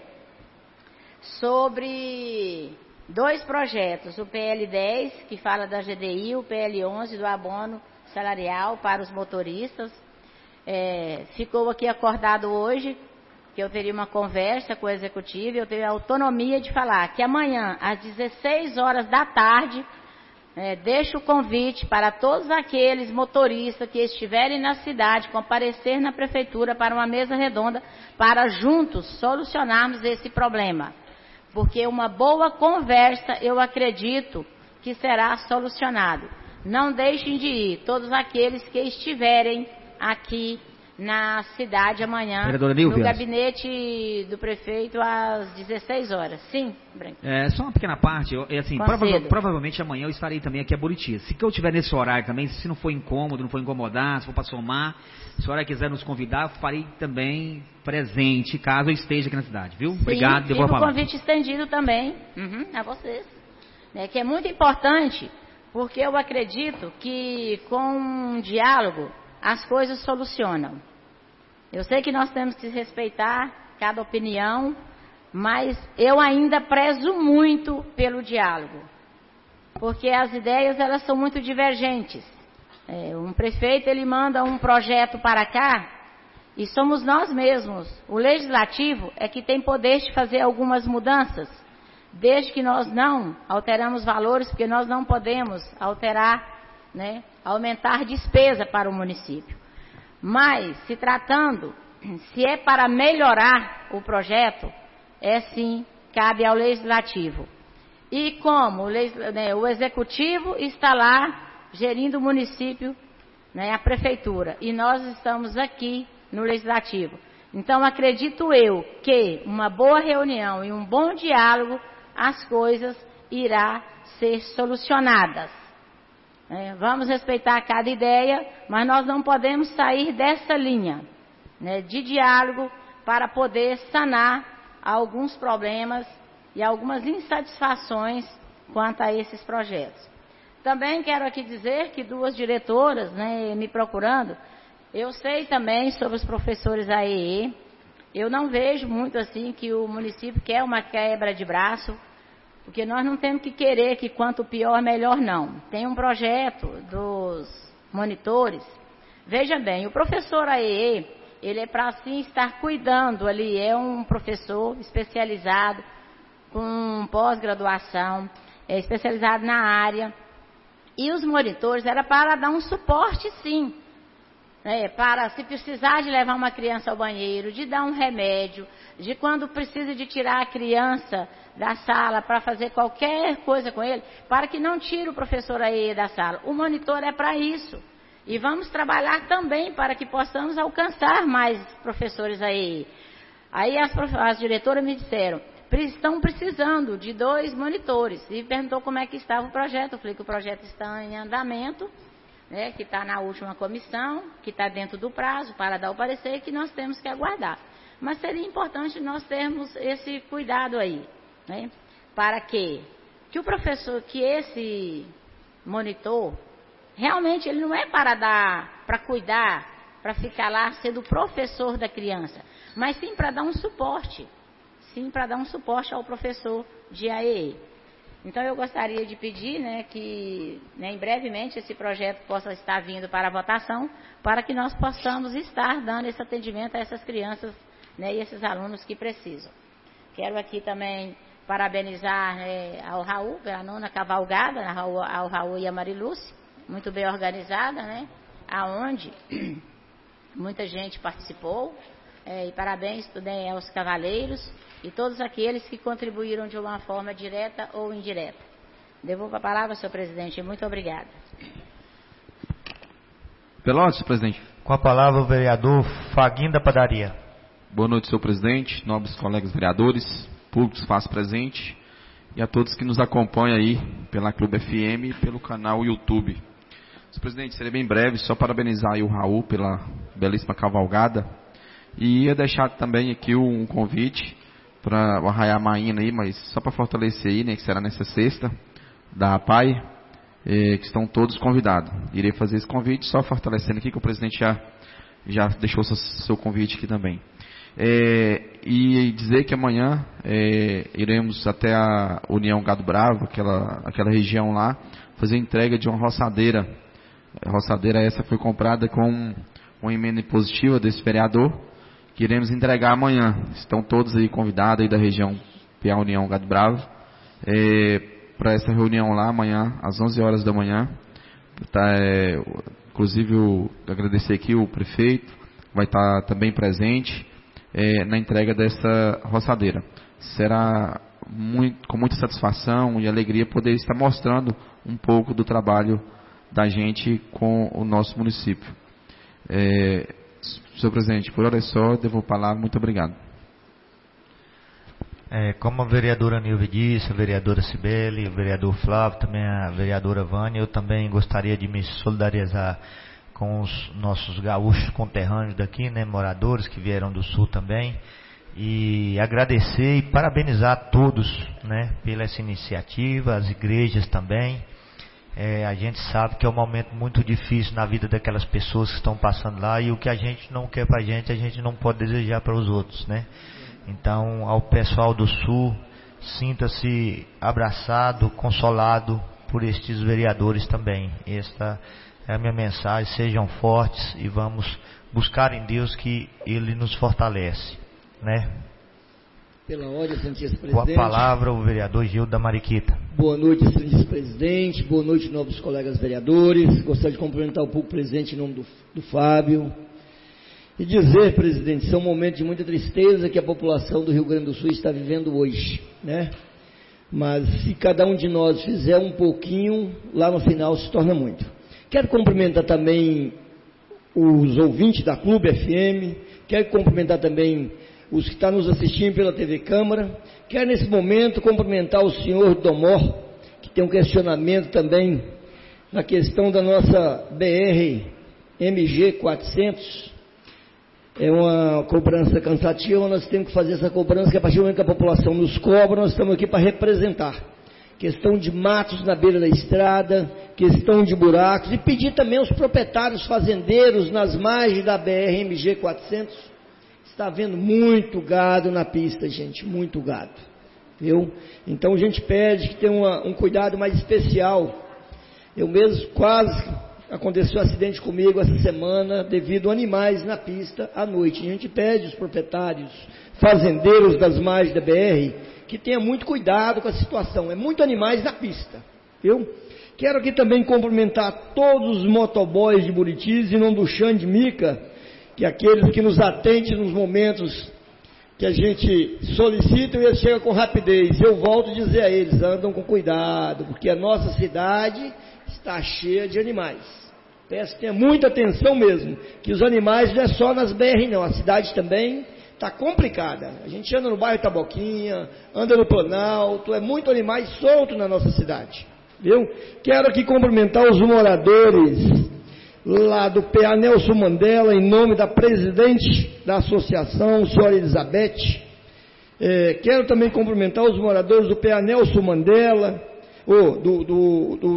S9: sobre dois projetos, o P L dez, que fala da G D I, o P L onze, do abono salarial para os motoristas. É, ficou aqui acordado hoje que eu teria uma conversa com o executivo, eu teria a autonomia de falar que amanhã, às dezesseis horas da tarde, é, deixo o convite para todos aqueles motoristas que estiverem na cidade, comparecer na prefeitura para uma mesa redonda, para juntos solucionarmos esse problema. Porque uma boa conversa, eu acredito que será solucionado. Não deixem de ir, todos aqueles que estiverem aqui na cidade amanhã, no gabinete do prefeito, às dezesseis horas. Sim, Branco?
S5: É, só uma pequena parte, eu, é assim, prova provavelmente amanhã eu estarei também aqui a Buritis. Se eu estiver nesse horário também, se não for incômodo, não for incomodar, se for para somar, se a senhora quiser nos convidar, eu farei também presente, caso eu esteja aqui na cidade, viu?
S9: Sim,
S5: obrigado,
S9: devo falar. E o convite estendido também, uhum, a vocês. Né, que é muito importante, porque eu acredito que com um diálogo as coisas solucionam. Eu sei que nós temos que respeitar cada opinião, mas eu ainda prezo muito pelo diálogo, porque as ideias elas são muito divergentes. É, um prefeito ele manda um projeto para cá e somos nós mesmos, o legislativo é que tem poder de fazer algumas mudanças, desde que nós não alteramos valores, porque nós não podemos alterar, né, aumentar despesa para o município. Mas, se tratando, se é para melhorar o projeto, é sim, cabe ao legislativo. E como né, o executivo está lá gerindo o município, né, a prefeitura, e nós estamos aqui no legislativo. Então, acredito eu que uma boa reunião e um bom diálogo, as coisas irão ser solucionadas. É, vamos respeitar cada ideia, mas nós não podemos sair dessa linha, né, de diálogo para poder sanar alguns problemas e algumas insatisfações quanto a esses projetos. Também quero aqui dizer que duas diretoras, né, me procurando, eu sei também sobre os professores A E E, eu não vejo muito assim que o município quer uma quebra de braço, porque nós não temos que querer que quanto pior, melhor não. Tem um projeto dos monitores. Veja bem, o professor A E E, ele é para assim estar cuidando ali, é um professor especializado, com pós-graduação, é especializado na área. E os monitores era para dar um suporte sim, né, para se precisar de levar uma criança ao banheiro, de dar um remédio, de quando precisa de tirar a criança da sala para fazer qualquer coisa com ele, para que não tire o professor A E E da sala. O monitor é para isso. E vamos trabalhar também para que possamos alcançar mais professores A E E. Aí as, as diretoras me disseram, estão precisando de dois monitores. E perguntou como é que estava o projeto. Eu falei que o projeto está em andamento, né, que está na última comissão, que está dentro do prazo para dar o parecer e que nós temos que aguardar. Mas seria importante nós termos esse cuidado aí, né, para que, que o professor, que esse monitor, realmente ele não é para dar, para cuidar, para ficar lá sendo o professor da criança, mas sim para dar um suporte, sim para dar um suporte ao professor de A E E. Então eu gostaria de pedir, né, que né, em brevemente esse projeto possa estar vindo para a votação, para que nós possamos estar dando esse atendimento a essas crianças, né, e esses alunos que precisam. Quero aqui também parabenizar né, ao Raul, pela nona cavalgada, ao Raul e a Marilúcia, muito bem organizada, né, aonde muita gente participou, é, e parabéns também aos cavaleiros e todos aqueles que contribuíram de uma forma direta ou indireta. Devolvo a palavra, senhor presidente. Muito obrigada.
S4: Pelotas, senhor presidente.
S1: Com a palavra o vereador Faguinho da Padaria.
S4: Boa noite, senhor presidente, nobres colegas vereadores, público que se faz presente e a todos que nos acompanham aí pela Clube F M e pelo canal YouTube. Senhor presidente, serei bem breve, só parabenizar aí o Raul pela belíssima cavalgada e ia deixar também aqui um convite para o Arraiá Maína aí, mas só para fortalecer aí, né, que será nessa sexta, da A P A I, eh, que estão todos convidados. Irei fazer esse convite, só fortalecendo aqui, que o presidente já, já deixou seu, seu convite aqui também. É, e dizer que amanhã é, iremos até a União Gado Bravo, aquela, aquela região lá, fazer entrega de uma roçadeira. A roçadeira essa foi comprada com uma emenda impositiva desse vereador, que iremos entregar amanhã. Estão todos aí convidados aí da região P A União Gado Bravo, é, para essa reunião lá amanhã, às onze horas da manhã. Tá, é, inclusive, eu agradecer aqui o prefeito, vai estar também presente é, na entrega dessa roçadeira. Será muito, com muita satisfação e alegria poder estar mostrando um pouco do trabalho da gente com o nosso município. É, senhor presidente, por hora é só, devolvo a palavra, muito obrigado.
S1: É, como a vereadora Nilve disse, a vereadora Cibele, o vereador Flávio, também a vereadora Vânia, eu também gostaria de me solidarizar com os nossos gaúchos conterrâneos daqui, né, moradores que vieram do sul também, e agradecer e parabenizar a todos, né, pela essa iniciativa, as igrejas também. É, a gente sabe que é um momento muito difícil na vida daquelas pessoas que estão passando lá, e o que a gente não quer pra gente, a gente não pode desejar para os outros, né? Então, ao pessoal do Sul, sinta-se abraçado, consolado por estes vereadores também. Esta é a minha mensagem. Sejam fortes e vamos buscar em Deus que Ele nos fortalece, né?
S7: Pela ordem, Santíssimo Presidente.
S1: Com a palavra, o vereador Gildo da Mariquita.
S7: Boa noite, Santíssimo Presidente. Boa noite, novos colegas vereadores. Gostaria de cumprimentar o público presente em nome do, do Fábio. E dizer, presidente, são momentos de muita tristeza que a população do Rio Grande do Sul está vivendo hoje, né? Mas se cada um de nós fizer um pouquinho, lá no final se torna muito. Quero cumprimentar também os ouvintes da Clube F M, quero cumprimentar também os que estão nos assistindo pela T V Câmara. Quero nesse momento cumprimentar o senhor Domor, que tem um questionamento também na questão da nossa B R M G quatrocentos. É uma cobrança cansativa, nós temos que fazer essa cobrança, que a partir do momento que a população nos cobra, nós estamos aqui para representar. Questão de matos na beira da estrada, questão de buracos, e pedir também aos proprietários fazendeiros nas margens da B R M G quatrocentos, está havendo muito gado na pista, gente, muito gado, viu? Então a gente pede que tenha uma, um cuidado mais especial. Eu mesmo quase... aconteceu um acidente comigo essa semana devido a animais na pista à noite. A gente pede aos proprietários, fazendeiros das margens da B R, que tenha muito cuidado com a situação. É muito animais na pista, viu? Quero aqui também cumprimentar todos os motoboys de Buritis, em nome do Xande Mica, que é aqueles que nos atendem nos momentos que a gente solicita e eles chegam com rapidez. Eu volto a dizer a eles, andam com cuidado, porque a nossa cidade está cheia de animais. Peço que tenha muita atenção mesmo, que os animais não é só nas B R não, a cidade também está complicada. A gente anda no bairro Taboquinha, anda no Planalto, é muito animais soltos na nossa cidade, viu? Quero aqui cumprimentar os moradores lá do P A Nelson Mandela, em nome da presidente da associação, senhora Elizabeth. É, quero também cumprimentar os moradores do P A Nelson Mandela, Oh, do, do, do,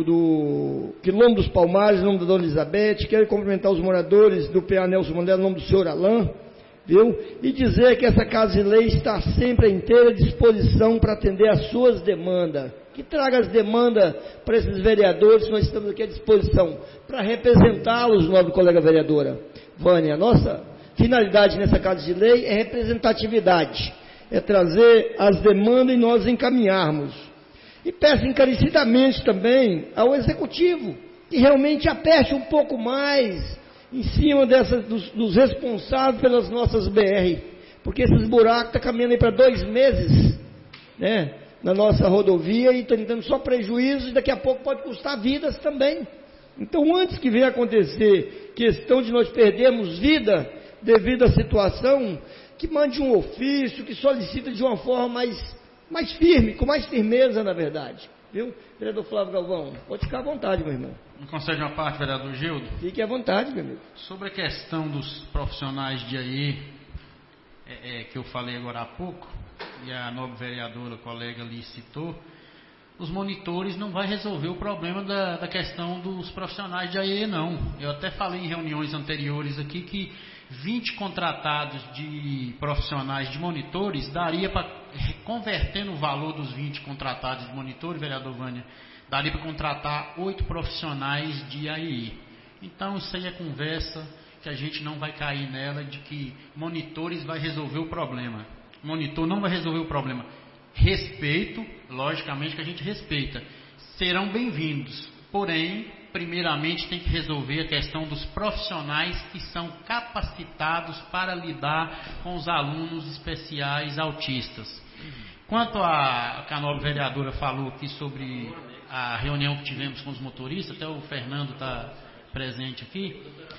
S7: do Quilombo dos Palmares, em nome da dona Elizabeth. Quero cumprimentar os moradores do P A Nelson Mandela, em nome do senhor Alain, viu? E dizer que essa Casa de Lei está sempre à inteira disposição para atender às suas demandas. Que traga as demandas para esses vereadores, nós estamos aqui à disposição para representá-los, nobre colega vereadora Vânia. A nossa finalidade nessa Casa de Lei é representatividade, é trazer as demandas e nós encaminharmos. E peço encarecidamente também ao Executivo que realmente aperte um pouco mais em cima dessas, dos, dos responsáveis pelas nossas B R, porque esses buracos estão caminhando aí para dois meses, né, na nossa rodovia, e estão dando só prejuízo, e daqui a pouco pode custar vidas também. Então, antes que venha acontecer questão de nós perdermos vida devido à situação, que mande um ofício, que solicite de uma forma mais... mais firme, com mais firmeza, na verdade, viu? Vereador Flávio Galvão, pode ficar à vontade, meu irmão.
S8: Me concede uma parte, vereador Gildo?
S7: Fique à vontade, meu amigo.
S8: Sobre a questão dos profissionais de A I, é, é, que eu falei agora há pouco, e a nobre vereadora, colega ali citou, os monitores não vai resolver o problema da, da questão dos profissionais de A I, não. Eu até falei em reuniões anteriores aqui que vinte contratados de profissionais de monitores daria para, convertendo o valor dos vinte contratados de monitores, vereador Vânia, daria para contratar oito profissionais de A I. Então isso aí é conversa que a gente não vai cair nela de que monitores vai resolver o problema. Monitor não vai resolver o problema. Respeito, logicamente que a gente respeita, serão bem-vindos, porém, primeiramente tem que resolver a questão dos profissionais que são capacitados para lidar com os alunos especiais autistas. Quanto a, a nobre vereadora falou aqui sobre a reunião que tivemos com os motoristas, até o Fernando está presente aqui.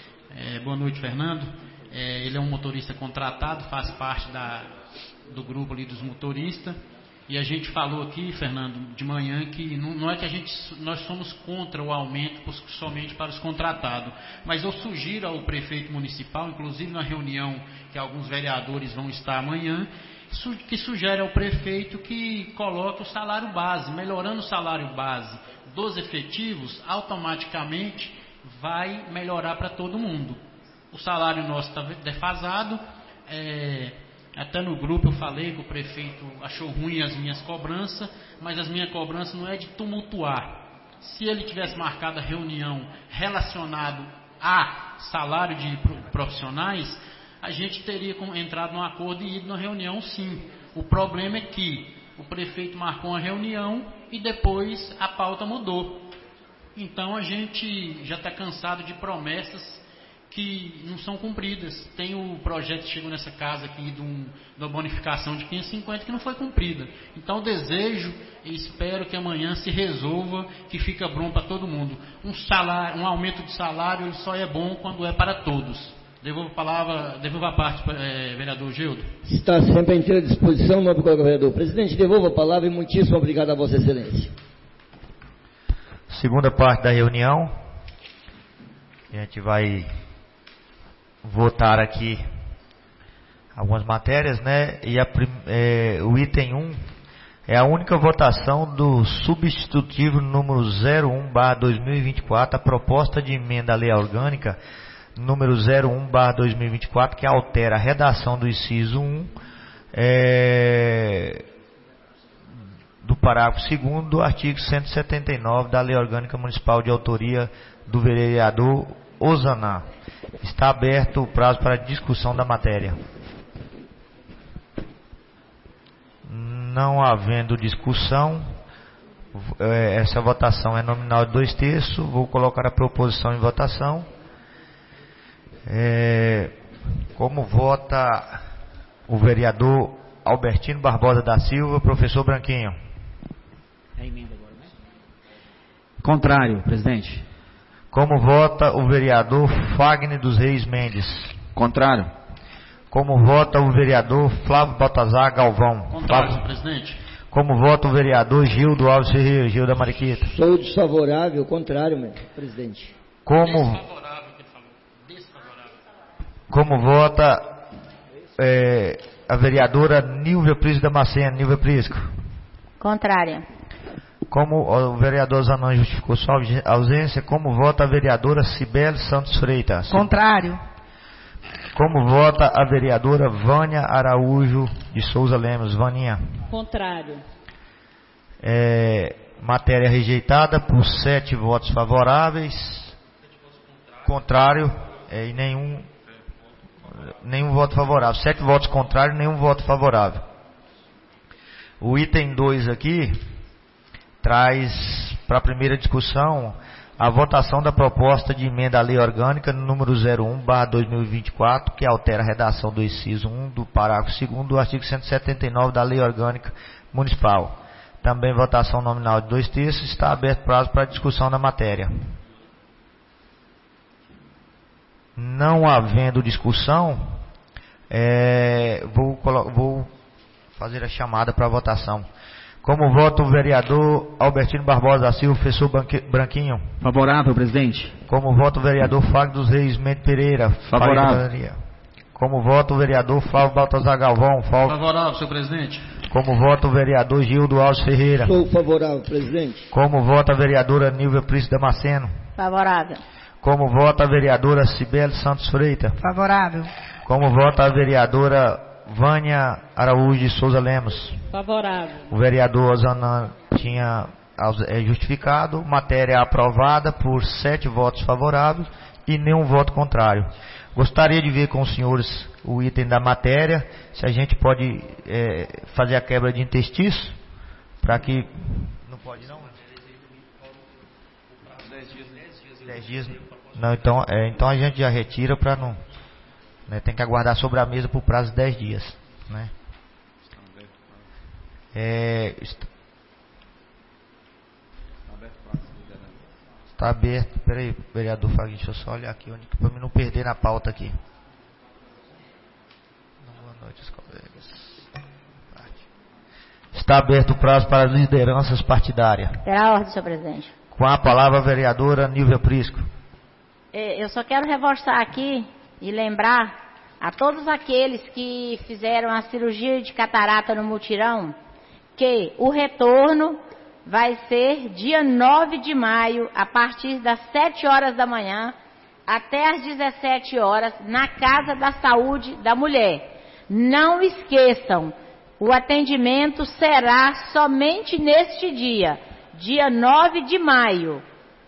S8: É, boa noite, Fernando. É, ele é um motorista contratado, faz parte da, do grupo ali dos motoristas. E a gente falou aqui, Fernando, de manhã, que não, não é que a gente, nós somos contra o aumento somente para os contratados, mas eu sugiro ao prefeito municipal, inclusive na reunião que alguns vereadores vão estar amanhã, que sugere ao prefeito que coloque o salário base, melhorando o salário base dos efetivos, automaticamente vai melhorar para todo mundo. O salário nosso está defasado, é... Até no grupo eu falei que o prefeito achou ruim as minhas cobranças, mas as minhas cobranças não é de tumultuar. Se ele tivesse marcado a reunião relacionado a salário de profissionais, a gente teria entrado num acordo e ido na reunião, sim. O problema é que o prefeito marcou uma reunião e depois a pauta mudou. Então a gente já está cansado de promessas que não são cumpridas. Tem o projeto que chegou nessa casa aqui de, um, de uma bonificação de quinhentos e cinquenta que não foi cumprida. Então desejo e espero que amanhã se resolva, que fica bom para todo mundo. Um salário, um aumento de salário ele só é bom quando é para todos. Devolvo a palavra, devolvo a parte, é, vereador Gildo.
S7: Está sempre à inteira disposição, nobre colega vereador. Presidente, devolvo a palavra e muitíssimo obrigado a Vossa Excelência.
S1: Segunda parte da reunião. A gente vai votar aqui algumas matérias, né? E a, é, o item um é a única votação do substitutivo número zero um barra dois mil e vinte e quatro, a proposta de emenda à lei orgânica número zero um barra dois mil e vinte e quatro, que altera a redação do inciso um é, do parágrafo segundo do artigo cento e setenta e nove da Lei Orgânica Municipal, de autoria do vereador Osaná. Está aberto o prazo para discussão da matéria. Não havendo discussão, essa votação é nominal de dois terços. Vou colocar a proposição em votação. É, como vota o vereador Albertino Barbosa da Silva, professor Branquinho?
S5: É emenda agora, né? Contrário, presidente.
S1: Como vota o vereador Fagner dos Reis Mendes?
S4: Contrário.
S1: Como vota o vereador Flávio Baltazar Galvão?
S8: Contrário,
S1: Flávio.
S8: presidente.
S1: Como vota o vereador Gildo Alves Ferreira, Gilda Mariquita?
S7: Sou desfavorável, contrário, meu presidente.
S1: Como,
S8: Desfavorável, que ele falou. Desfavorável.
S1: como vota é, a vereadora Nilvia Prisco Damasceno? Nilvia Prisco.
S9: Contrária.
S1: Como o vereador Zanon justificou sua ausência, como vota a vereadora Cibele Santos Freitas?
S2: Contrário.
S1: Como vota a vereadora Vânia Araújo de Souza Lemos? Vaninha.
S6: Contrário.
S1: É, matéria rejeitada por sete votos favoráveis, contrário é, e nenhum, nenhum voto favorável. Sete votos contrários e nenhum voto favorável. O item dois aqui traz para a primeira discussão a votação da proposta de emenda à lei orgânica número zero um barra dois mil e vinte e quatro, que altera a redação do inciso um do parágrafo segundo do artigo cento e setenta e nove da Lei Orgânica Municipal. Também votação nominal de dois terços. Está aberto prazo para discussão da matéria. Não havendo discussão, é, vou, vou fazer a chamada para votação. Como vota o vereador Albertino Barbosa da Silva, professor Branquinho?
S5: Favorável, presidente.
S1: Como vota o vereador Fábio dos Reis Mendes Pereira?
S5: Favorável.
S1: Como vota o vereador Flávio Baltazar Galvão?
S8: Favorável, senhor presidente.
S1: Como vota o vereador Gildo Alves Ferreira?
S7: Sou favorável, presidente.
S1: Como vota a vereadora Nilvia Prisco Damasceno?
S9: Favorável.
S1: Como vota a vereadora Cibele Santos Freitas?
S2: Favorável.
S1: Como vota a vereadora Vânia Araújo de Souza Lemos?
S6: Favorável.
S1: O vereador Osanan tinha é, justificado. Matéria aprovada por sete votos favoráveis e nenhum voto contrário. Gostaria de ver com os senhores o item da matéria, se a gente pode é, fazer a quebra de interstício, para que... Não pode não? Dez dias. Não, então, é, então a gente já retira para não... Né, tem que aguardar sobre a mesa por prazo de dez dias. Né? É, está, está aberto. Espera aí, vereador Fagner, deixa eu só olhar aqui para mim não perder na pauta aqui. Boa noite, colegas. Está aberto o prazo para as lideranças partidárias.
S9: Terá a ordem, senhor presidente.
S1: Com a palavra a vereadora Nilvia Prisco.
S9: Eu só quero reforçar aqui e lembrar a todos aqueles que fizeram a cirurgia de catarata no mutirão que o retorno vai ser dia nove de maio, a partir das sete horas da manhã até às dezessete horas, na Casa da Saúde da Mulher. Não esqueçam, o atendimento será somente neste dia, dia nove de maio.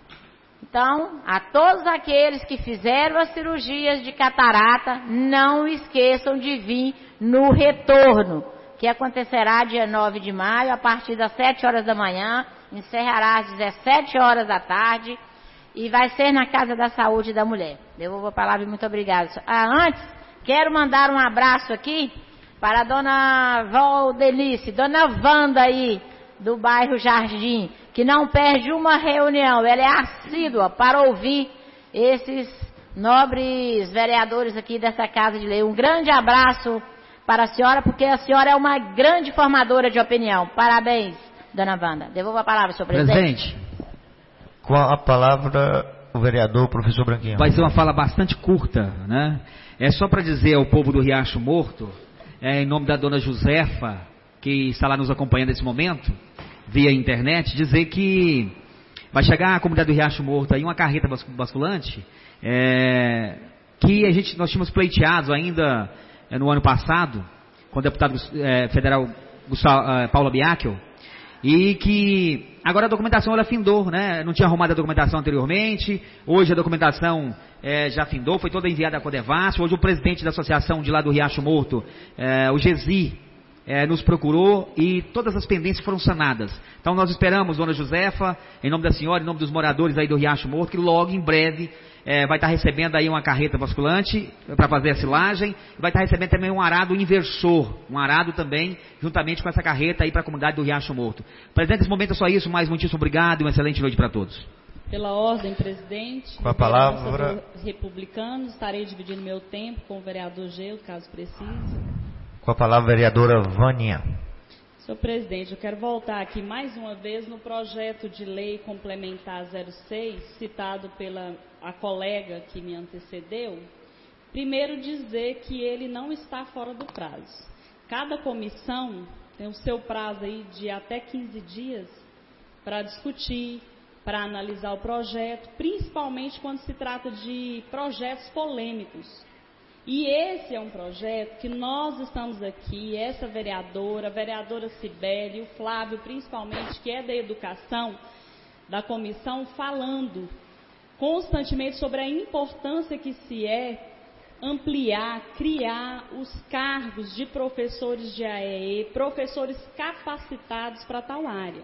S9: Então, a todos aqueles que fizeram as cirurgias de catarata, não esqueçam de vir no retorno, que acontecerá dia nove de maio, a partir das sete horas da manhã, encerrará às dezessete horas da tarde, e vai ser na Casa da Saúde da Mulher. Devolvo a palavra e muito obrigada. Ah, antes, quero mandar um abraço aqui para a dona Valdelice, dona Wanda aí, do bairro Jardim, que não perde uma reunião, ela é assídua para ouvir esses nobres vereadores aqui dessa Casa de Lei. Um grande abraço para a senhora, porque a senhora é uma grande formadora de opinião. Parabéns, dona Wanda. Devolvo a palavra, senhor presidente.
S1: Presidente, com a palavra o vereador, professor Branquinho.
S5: Vai ser uma fala bastante curta, né? É só para dizer ao povo do Riacho Morto, é, em nome da dona Josefa, que está lá nos acompanhando nesse momento, via internet, dizer que vai chegar à comunidade do Riacho Morto aí uma carreta basculante, é, que a gente, nós tínhamos pleiteado ainda é, no ano passado, com o deputado é, federal Gustavo, é, Paulo Biacchio, e que agora a documentação ela findou, né? Não tinha arrumado a documentação anteriormente, hoje a documentação é, já findou, foi toda enviada à Codevasf. Hoje o presidente da associação de lá do Riacho Morto, é, o Gesi, é, nos procurou e todas as pendências foram sanadas. Então nós esperamos, dona Josefa, em nome da senhora, em nome dos moradores aí do Riacho Morto, que logo em breve é, vai estar recebendo aí uma carreta basculante para fazer a silagem, vai estar recebendo também um arado inversor, um arado também, juntamente com essa carreta aí para a comunidade do Riacho Morto. Presidente, nesse momento é só isso, mas muitíssimo obrigado e uma excelente noite para todos.
S6: Pela ordem, presidente,
S1: com a palavra
S6: dos republicanos, estarei dividindo meu tempo com o vereador Gelo, caso precise.
S1: Com a palavra a vereadora Vânia.
S6: Senhor presidente, eu quero voltar aqui mais uma vez no projeto de lei complementar zero seis, citado pela a colega que me antecedeu. Primeiro dizer que ele não está fora do prazo. Cada comissão tem o seu prazo aí de até quinze dias para discutir, para analisar o projeto, principalmente quando se trata de projetos polêmicos. E esse é um projeto que nós estamos aqui, essa vereadora, a vereadora Cibele, o Flávio principalmente, que é da educação, da comissão, falando constantemente sobre a importância que se é ampliar, criar os cargos de professores de A E E, professores capacitados para tal área.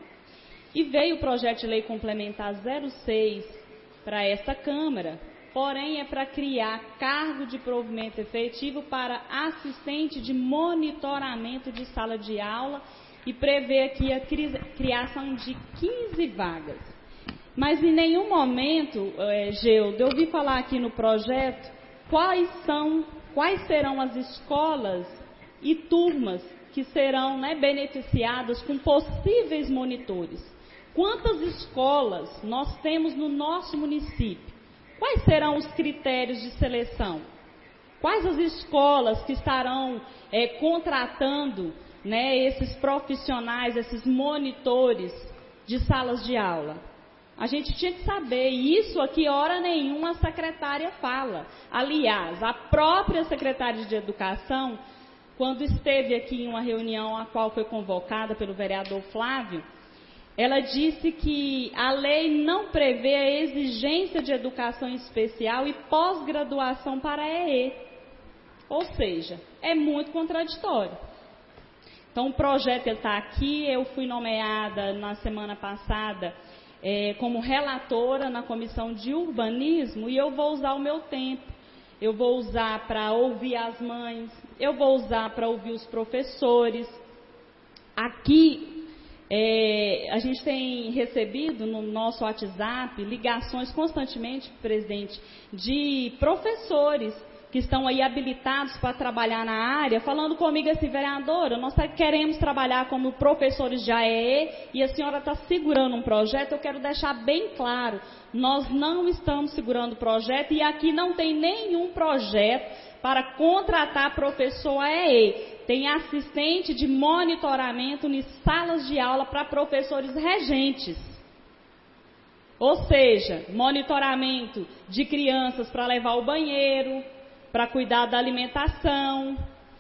S6: E veio o projeto de lei complementar zero seis para esta Câmara, porém é para criar cargo de provimento efetivo para assistente de monitoramento de sala de aula e prevê aqui a criação de quinze vagas. Mas em nenhum momento, é, Geudo, eu ouvi falar aqui no projeto quais são, quais serão as escolas e turmas que serão, né, beneficiadas com possíveis monitores. Quantas escolas nós temos no nosso município? Quais serão os critérios de seleção? Quais as escolas que estarão é, contratando, né, esses profissionais, esses monitores de salas de aula? A gente tinha que saber, e isso aqui, hora nenhuma, a secretária fala. Aliás, a própria secretária de Educação, quando esteve aqui em uma reunião a qual foi convocada pelo vereador Flávio, ela disse que a lei não prevê a exigência de educação especial e pós-graduação para a E E. Ou seja, é muito contraditório. Então, o projeto está aqui, eu fui nomeada na semana passada É, como relatora na Comissão de Urbanismo, e eu vou usar o meu tempo, eu vou usar para ouvir as mães, eu vou usar para ouvir os professores. Aqui, é, a gente tem recebido no nosso WhatsApp ligações constantemente, presidente, de professores que estão aí habilitados para trabalhar na área, falando comigo assim, vereadora, nós queremos trabalhar como professores de A E E e a senhora está segurando um projeto. Eu quero deixar bem claro, nós não estamos segurando o projeto e aqui não tem nenhum projeto para contratar professor A E E. Tem assistente de monitoramento em salas de aula para professores regentes. Ou seja, monitoramento de crianças para levar ao banheiro, para cuidar da alimentação, para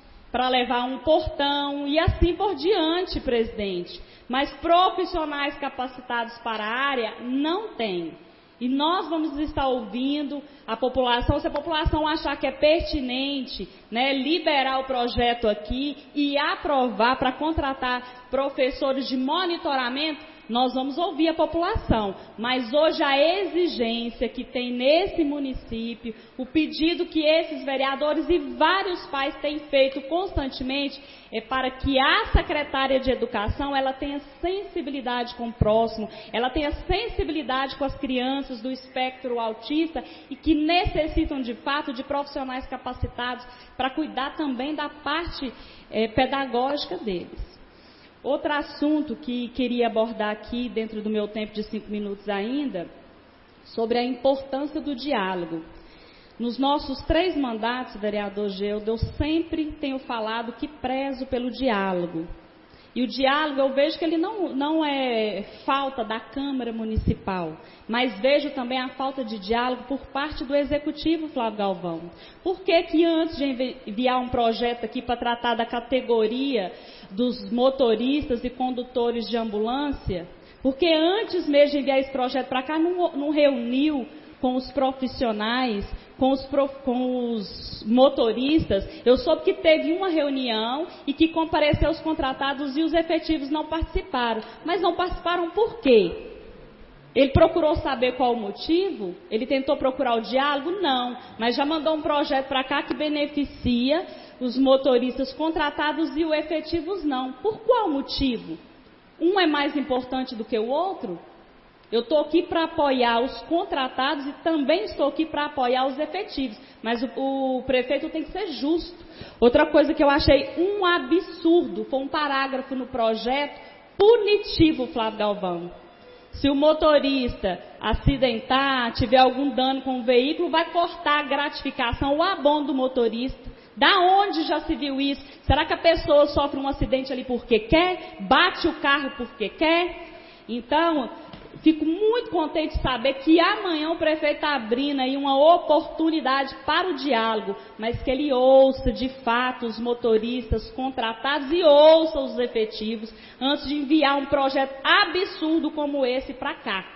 S6: para levar um portão e assim por diante, presidente. Mas profissionais capacitados para a área não tem. E nós vamos estar ouvindo a população, se a população achar que é pertinente, né, liberar o projeto aqui e aprovar para contratar professores de monitoramento, nós vamos ouvir a população. Mas hoje a exigência que tem nesse município, o pedido que esses vereadores e vários pais têm feito constantemente, é para que a secretária de educação ela tenha sensibilidade com o próximo, ela tenha sensibilidade com as crianças do espectro autista e que necessitam de fato de profissionais capacitados para cuidar também da parte é, pedagógica deles. Outro assunto que queria abordar aqui, dentro do meu tempo de cinco minutos ainda, sobre a importância do diálogo. Nos nossos três mandatos, vereador Geudo, eu sempre tenho falado que prezo pelo diálogo. E o diálogo, eu vejo que ele não, não é falta da Câmara Municipal, mas vejo também a falta de diálogo por parte do Executivo, Flávio Galvão. Por que que antes de enviar um projeto aqui para tratar da categoria dos motoristas e condutores de ambulância, porque antes mesmo de enviar esse projeto para cá, não, não reuniu com os profissionais, com os, prof, com os motoristas? Eu soube que teve uma reunião e que compareceu os contratados e os efetivos não participaram. Mas não participaram por quê? Ele procurou saber qual o motivo? Ele tentou procurar o diálogo? Não. Mas já mandou um projeto para cá que beneficia os motoristas contratados e os efetivos não. Por qual motivo? Um é mais importante do que o outro? Eu estou aqui para apoiar os contratados e também estou aqui para apoiar os efetivos. Mas o, o prefeito tem que ser justo. Outra coisa que eu achei um absurdo, foi um parágrafo no projeto punitivo, Flávio Galvão. Se o motorista acidentar, tiver algum dano com o veículo, vai cortar a gratificação, o abono do motorista. Da onde já se viu isso? Será que a pessoa sofre um acidente ali porque quer? Bate o carro porque quer? Então, fico muito contente de saber que amanhã o prefeito está abrindo aí uma oportunidade para o diálogo, mas que ele ouça de fato os motoristas contratados e ouça os efetivos antes de enviar um projeto absurdo como esse para cá.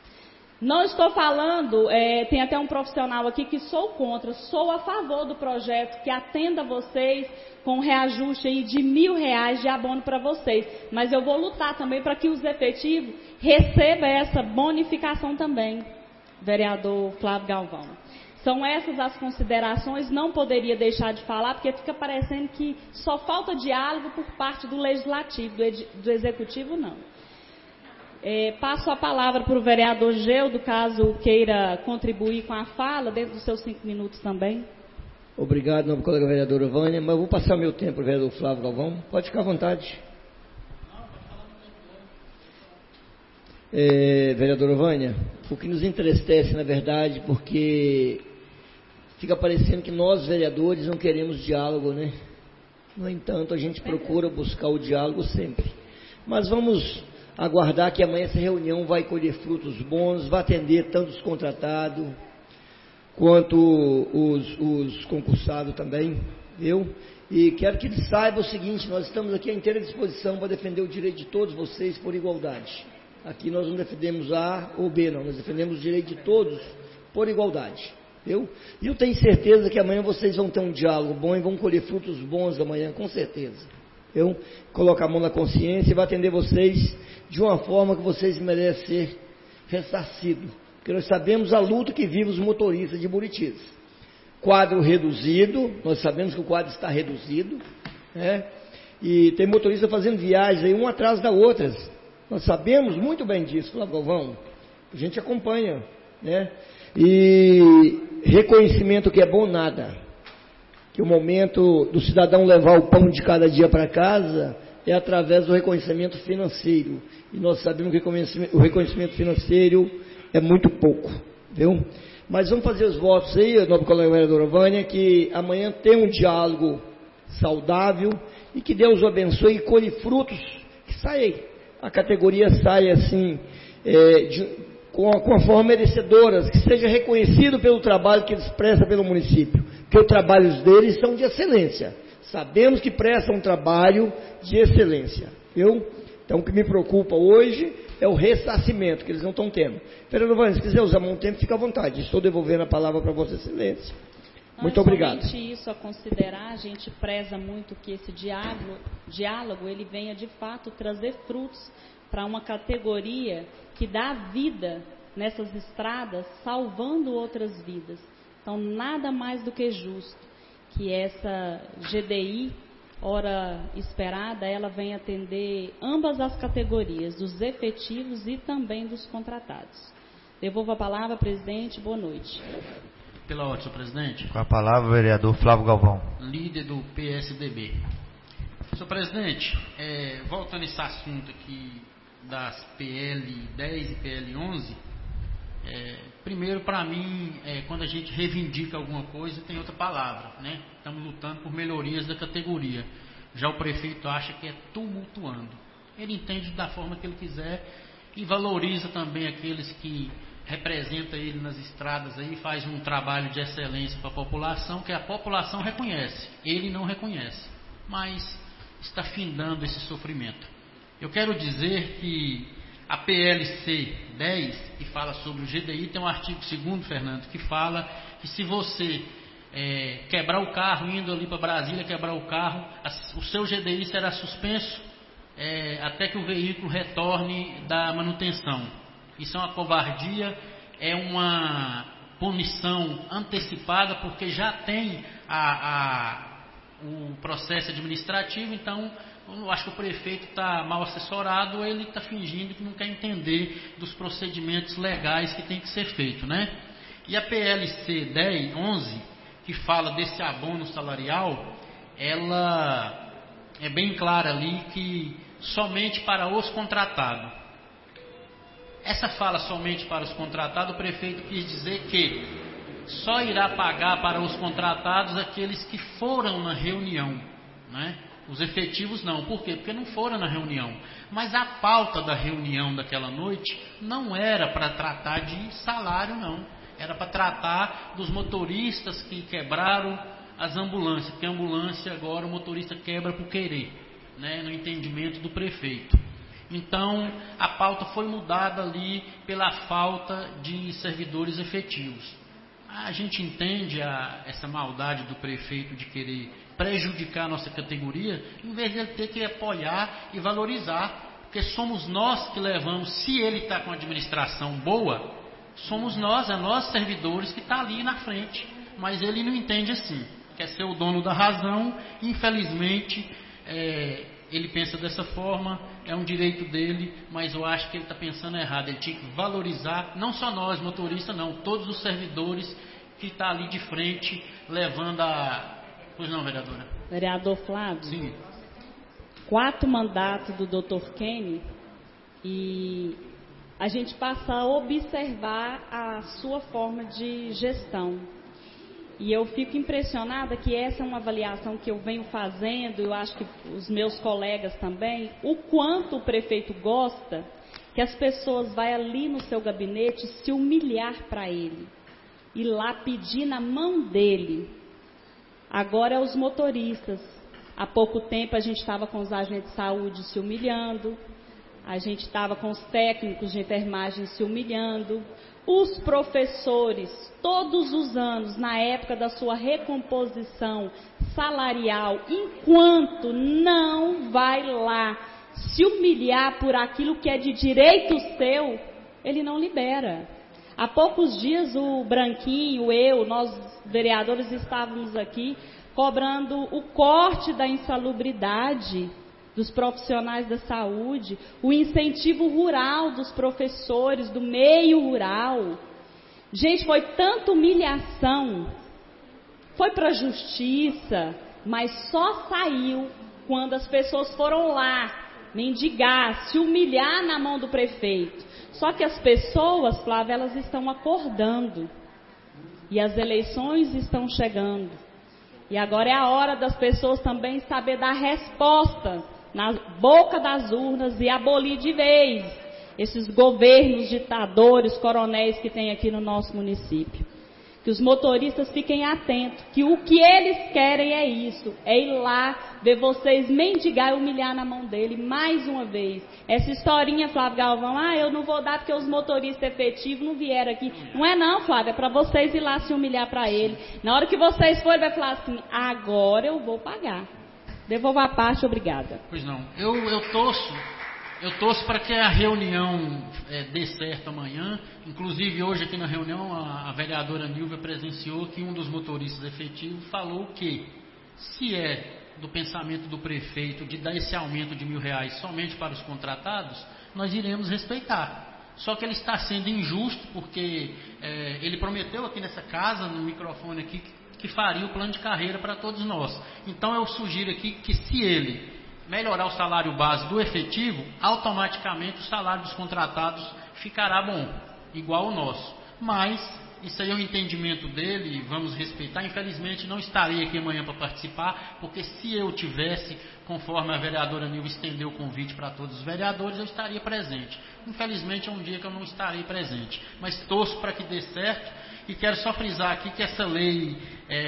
S6: Não estou falando, é, tem até um profissional aqui que sou contra, sou a favor do projeto que atenda vocês com um reajuste aí de mil reais de abono para vocês. Mas eu vou lutar também para que os efetivos recebam essa bonificação também, vereador Flávio Galvão. São essas as considerações, não poderia deixar de falar, porque fica parecendo que só falta diálogo por parte do Legislativo, do, do Executivo não. É, passo a palavra para o vereador Geudo, caso queira contribuir com a fala, dentro dos seus cinco minutos também.
S7: Obrigado, nobre colega vereadora Vânia, mas eu vou passar meu tempo para o vereador Flávio Galvão. Pode ficar à vontade. É, vereadora Vânia, o que nos entristece, na verdade, porque fica parecendo que nós, vereadores, não queremos diálogo, né? No entanto, a gente procura buscar o diálogo sempre. Mas vamos aguardar que amanhã essa reunião vai colher frutos bons, vai atender tanto os contratados quanto os, os concursados também, viu? E quero que eles saibam o seguinte, nós estamos aqui à inteira disposição para defender o direito de todos vocês por igualdade. Aqui nós não defendemos A ou B, não, nós defendemos o direito de todos por igualdade, viu? E eu tenho certeza que amanhã vocês vão ter um diálogo bom e vão colher frutos bons amanhã, com certeza. Eu coloco a mão na consciência e vai atender vocês de uma forma que vocês merecem ser ressarcidos. Porque nós sabemos a luta que vivem os motoristas de Buritis. Quadro reduzido, nós sabemos que o quadro está reduzido, né? E tem motorista fazendo viagens aí, uma atrás da outra. Nós sabemos muito bem disso, Flávio Galvão. A gente acompanha, né? E reconhecimento que é bom nada. Que o momento do cidadão levar o pão de cada dia para casa é através do reconhecimento financeiro. E nós sabemos que o reconhecimento financeiro é muito pouco, viu? Mas vamos fazer os votos aí, nobre colega vereadora Vânia, que amanhã tem um diálogo saudável e que Deus o abençoe e colhe frutos, que saia, a categoria saia assim, é, de, com, a, com a forma merecedora, que seja reconhecido pelo trabalho que eles prestam pelo município. Porque os trabalhos deles são de excelência. Sabemos que prestam um trabalho de excelência, viu? Então, o que me preocupa hoje é o ressarcimento, que eles não estão tendo. Vereador Vânia, se quiser usar muito tempo, fica à vontade. Estou devolvendo a palavra para Vossa Excelência. Muito obrigado.
S6: Somente isso a considerar, a gente preza muito que esse diálogo, diálogo ele venha de fato trazer frutos para uma categoria que dá vida nessas estradas, salvando outras vidas. Então, nada mais do que justo que essa G D I, hora esperada, ela venha atender ambas as categorias, dos efetivos e também dos contratados. Devolvo a palavra, presidente. Boa noite.
S8: Pela ordem, senhor presidente.
S1: Com a palavra, o vereador Flávio Galvão.
S8: Líder do P S D B. Senhor presidente, é, voltando a esse assunto aqui das P L dez e P L onze, é, primeiro, para mim, é, quando a gente reivindica alguma coisa, tem outra palavra, né? Estamos lutando por melhorias da categoria. Já o prefeito acha que é tumultuando. Ele entende da forma que ele quiser e valoriza também aqueles que representa ele nas estradas aí, faz um trabalho de excelência para a população, que a população reconhece, ele não reconhece, mas está findando esse sofrimento. Eu quero dizer que a P L C dez, que fala sobre o G D I, tem um artigo segundo, Fernando, que fala que se você é, quebrar o carro, indo ali para Brasília, quebrar o carro, a, o seu G D I será suspenso é, até que o veículo retorne da manutenção. Isso é uma covardia, é uma punição antecipada, porque já tem a, a, o processo administrativo. Então, eu acho que o prefeito está mal assessorado, ele está fingindo que não quer entender dos procedimentos legais que tem que ser feito, né? E a P L C dez, onze, que fala desse abono salarial, ela é bem clara ali que somente para os contratados. Essa fala somente para os contratados, o prefeito quis dizer que só irá pagar para os contratados aqueles que foram na reunião, né? Os efetivos não. Por quê? Porque não foram na reunião. Mas a pauta da reunião daquela noite não era para tratar de salário, não. Era para tratar dos motoristas que quebraram as ambulâncias. Porque a ambulância agora o motorista quebra por querer, né? No entendimento do prefeito. Então, a pauta foi mudada ali pela falta de servidores efetivos. A gente entende a, essa maldade do prefeito de querer prejudicar a nossa categoria, em vez de ele ter que apoiar e valorizar, porque somos nós que levamos, se ele está com a administração boa, somos nós, é nós servidores que está ali na frente, mas ele não entende assim, quer ser o dono da razão, infelizmente, é, ele pensa dessa forma, é um direito dele, mas eu acho que ele está pensando errado. Ele tinha que valorizar, não só nós, motoristas, não, todos os servidores que estão tá ali de frente, levando a... Pois não, vereadora?
S6: Vereador Flávio.
S8: Sim.
S6: Quarto mandato do doutor Kenny, e a gente passa a observar a sua forma de gestão. E eu fico impressionada que essa é uma avaliação que eu venho fazendo, eu acho que os meus colegas também, o quanto o prefeito gosta que as pessoas vão ali no seu gabinete se humilhar para ele, ir lá pedir na mão dele. Agora é os motoristas. Há pouco tempo a gente estava com os agentes de saúde se humilhando, a gente estava com os técnicos de enfermagem se humilhando, os professores, todos os anos, na época da sua recomposição salarial, enquanto não vai lá se humilhar por aquilo que é de direito seu, ele não libera. Há poucos dias o Branquinho, eu, nós vereadores estávamos aqui cobrando o corte da insalubridade dos profissionais da saúde, o incentivo rural dos professores, do meio rural. Gente, foi tanta humilhação, foi para a justiça, mas só saiu quando as pessoas foram lá mendigar, se humilhar na mão do prefeito. Só que as pessoas, Flávia, elas estão acordando, e as eleições estão chegando, e agora é a hora das pessoas também saber dar resposta na boca das urnas e abolir de vez esses governos ditadores, coronéis que tem aqui no nosso município. Que os motoristas fiquem atentos, que o que eles querem é isso, é ir lá, ver vocês mendigar e humilhar na mão dele mais uma vez. Essa historinha, Flávio Galvão, ah, eu não vou dar porque os motoristas efetivos não vieram aqui. Não é não, Flávio, é para vocês ir lá se humilhar para ele. Na hora que vocês forem, vai falar assim, agora eu vou pagar. Devolva a parte, obrigada.
S8: Pois não, eu, eu torço... Eu torço para que a reunião é, dê certo amanhã. Inclusive, hoje aqui na reunião, a, a vereadora Nilva presenciou que um dos motoristas efetivos falou que, se é do pensamento do prefeito de dar esse aumento de mil reais somente para os contratados, nós iremos respeitar. Só que ele está sendo injusto, porque é, ele prometeu aqui nessa casa, no microfone aqui, que, que faria o plano de carreira para todos nós. Então, eu sugiro aqui que, se ele melhorar o salário base do efetivo, automaticamente o salário dos contratados ficará bom, igual o nosso. Mas isso aí é o entendimento dele e vamos respeitar. Infelizmente não estarei aqui amanhã para participar, porque se eu tivesse, conforme a vereadora Nilva estendeu o convite para todos os vereadores, eu estaria presente. Infelizmente é um dia que eu não estarei presente, mas torço para que dê certo. E quero só frisar aqui que essa lei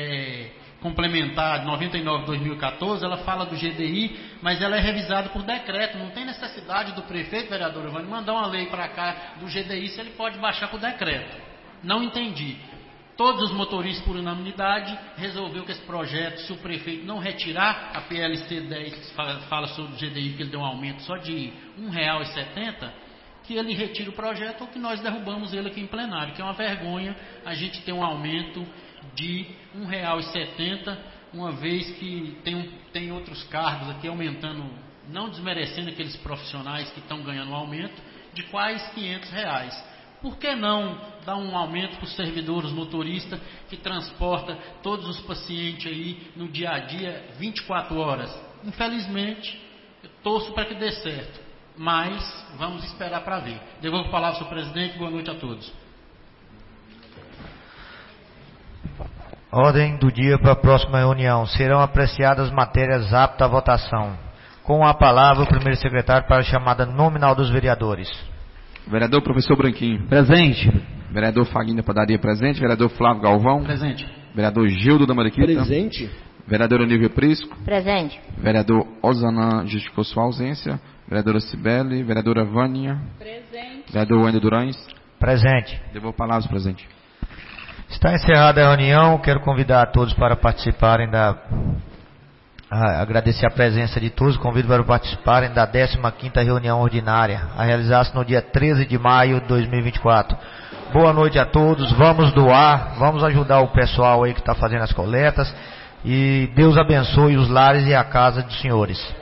S8: é, complementar de noventa e nove de dois mil e quatorze, ela fala do G D I, mas ela é revisada por decreto. Não tem necessidade do prefeito, vereador Evandro, mandar uma lei para cá do G D I se ele pode baixar por decreto. Não entendi. Todos os motoristas, por unanimidade, resolveu que esse projeto, se o prefeito não retirar a P L C dez, que fala sobre o G D I, que ele deu um aumento só de um real e setenta centavos, que ele retire o projeto ou que nós derrubamos ele aqui em plenário, que é uma vergonha a gente ter um aumento de um real e setenta centavos, uma vez que tem, um, tem outros cargos aqui aumentando, não desmerecendo aqueles profissionais que estão ganhando um aumento, de quase quinhentos reais. Por que não dar um aumento para os servidores motoristas que transporta todos os pacientes aí no dia a dia, vinte e quatro horas? Infelizmente, eu torço para que dê certo, mas vamos esperar para ver. Devolvo a palavra ao senhor presidente. Boa noite a todos.
S1: Ordem do dia para a próxima reunião. Serão apreciadas matérias aptas à votação. Com a palavra o primeiro secretário para a chamada nominal dos vereadores.
S4: Vereador Professor Branquinho.
S5: Presente.
S4: Vereador Fagner Padaria presente. Vereador Flávio Galvão.
S8: Presente.
S4: Vereador Gildo da Mariquita.
S7: Presente.
S4: Vereadora Nívia Prisco.
S9: Presente.
S4: Vereador Osanã justificou sua ausência. Vereadora Cibele. Vereadora Vânia.
S6: Presente.
S4: Vereador Wendel Durães.
S1: Presente.
S4: Devolvo palavras, presidente.
S1: Está encerrada a reunião. Quero convidar a todos para participarem da... Ah, agradecer a presença de todos. Convido para participarem da décima quinta reunião ordinária, a realizar-se no dia treze de maio de dois mil e vinte e quatro. Boa noite a todos. Vamos doar, vamos ajudar o pessoal aí que está fazendo as coletas. E Deus abençoe os lares e a casa dos senhores.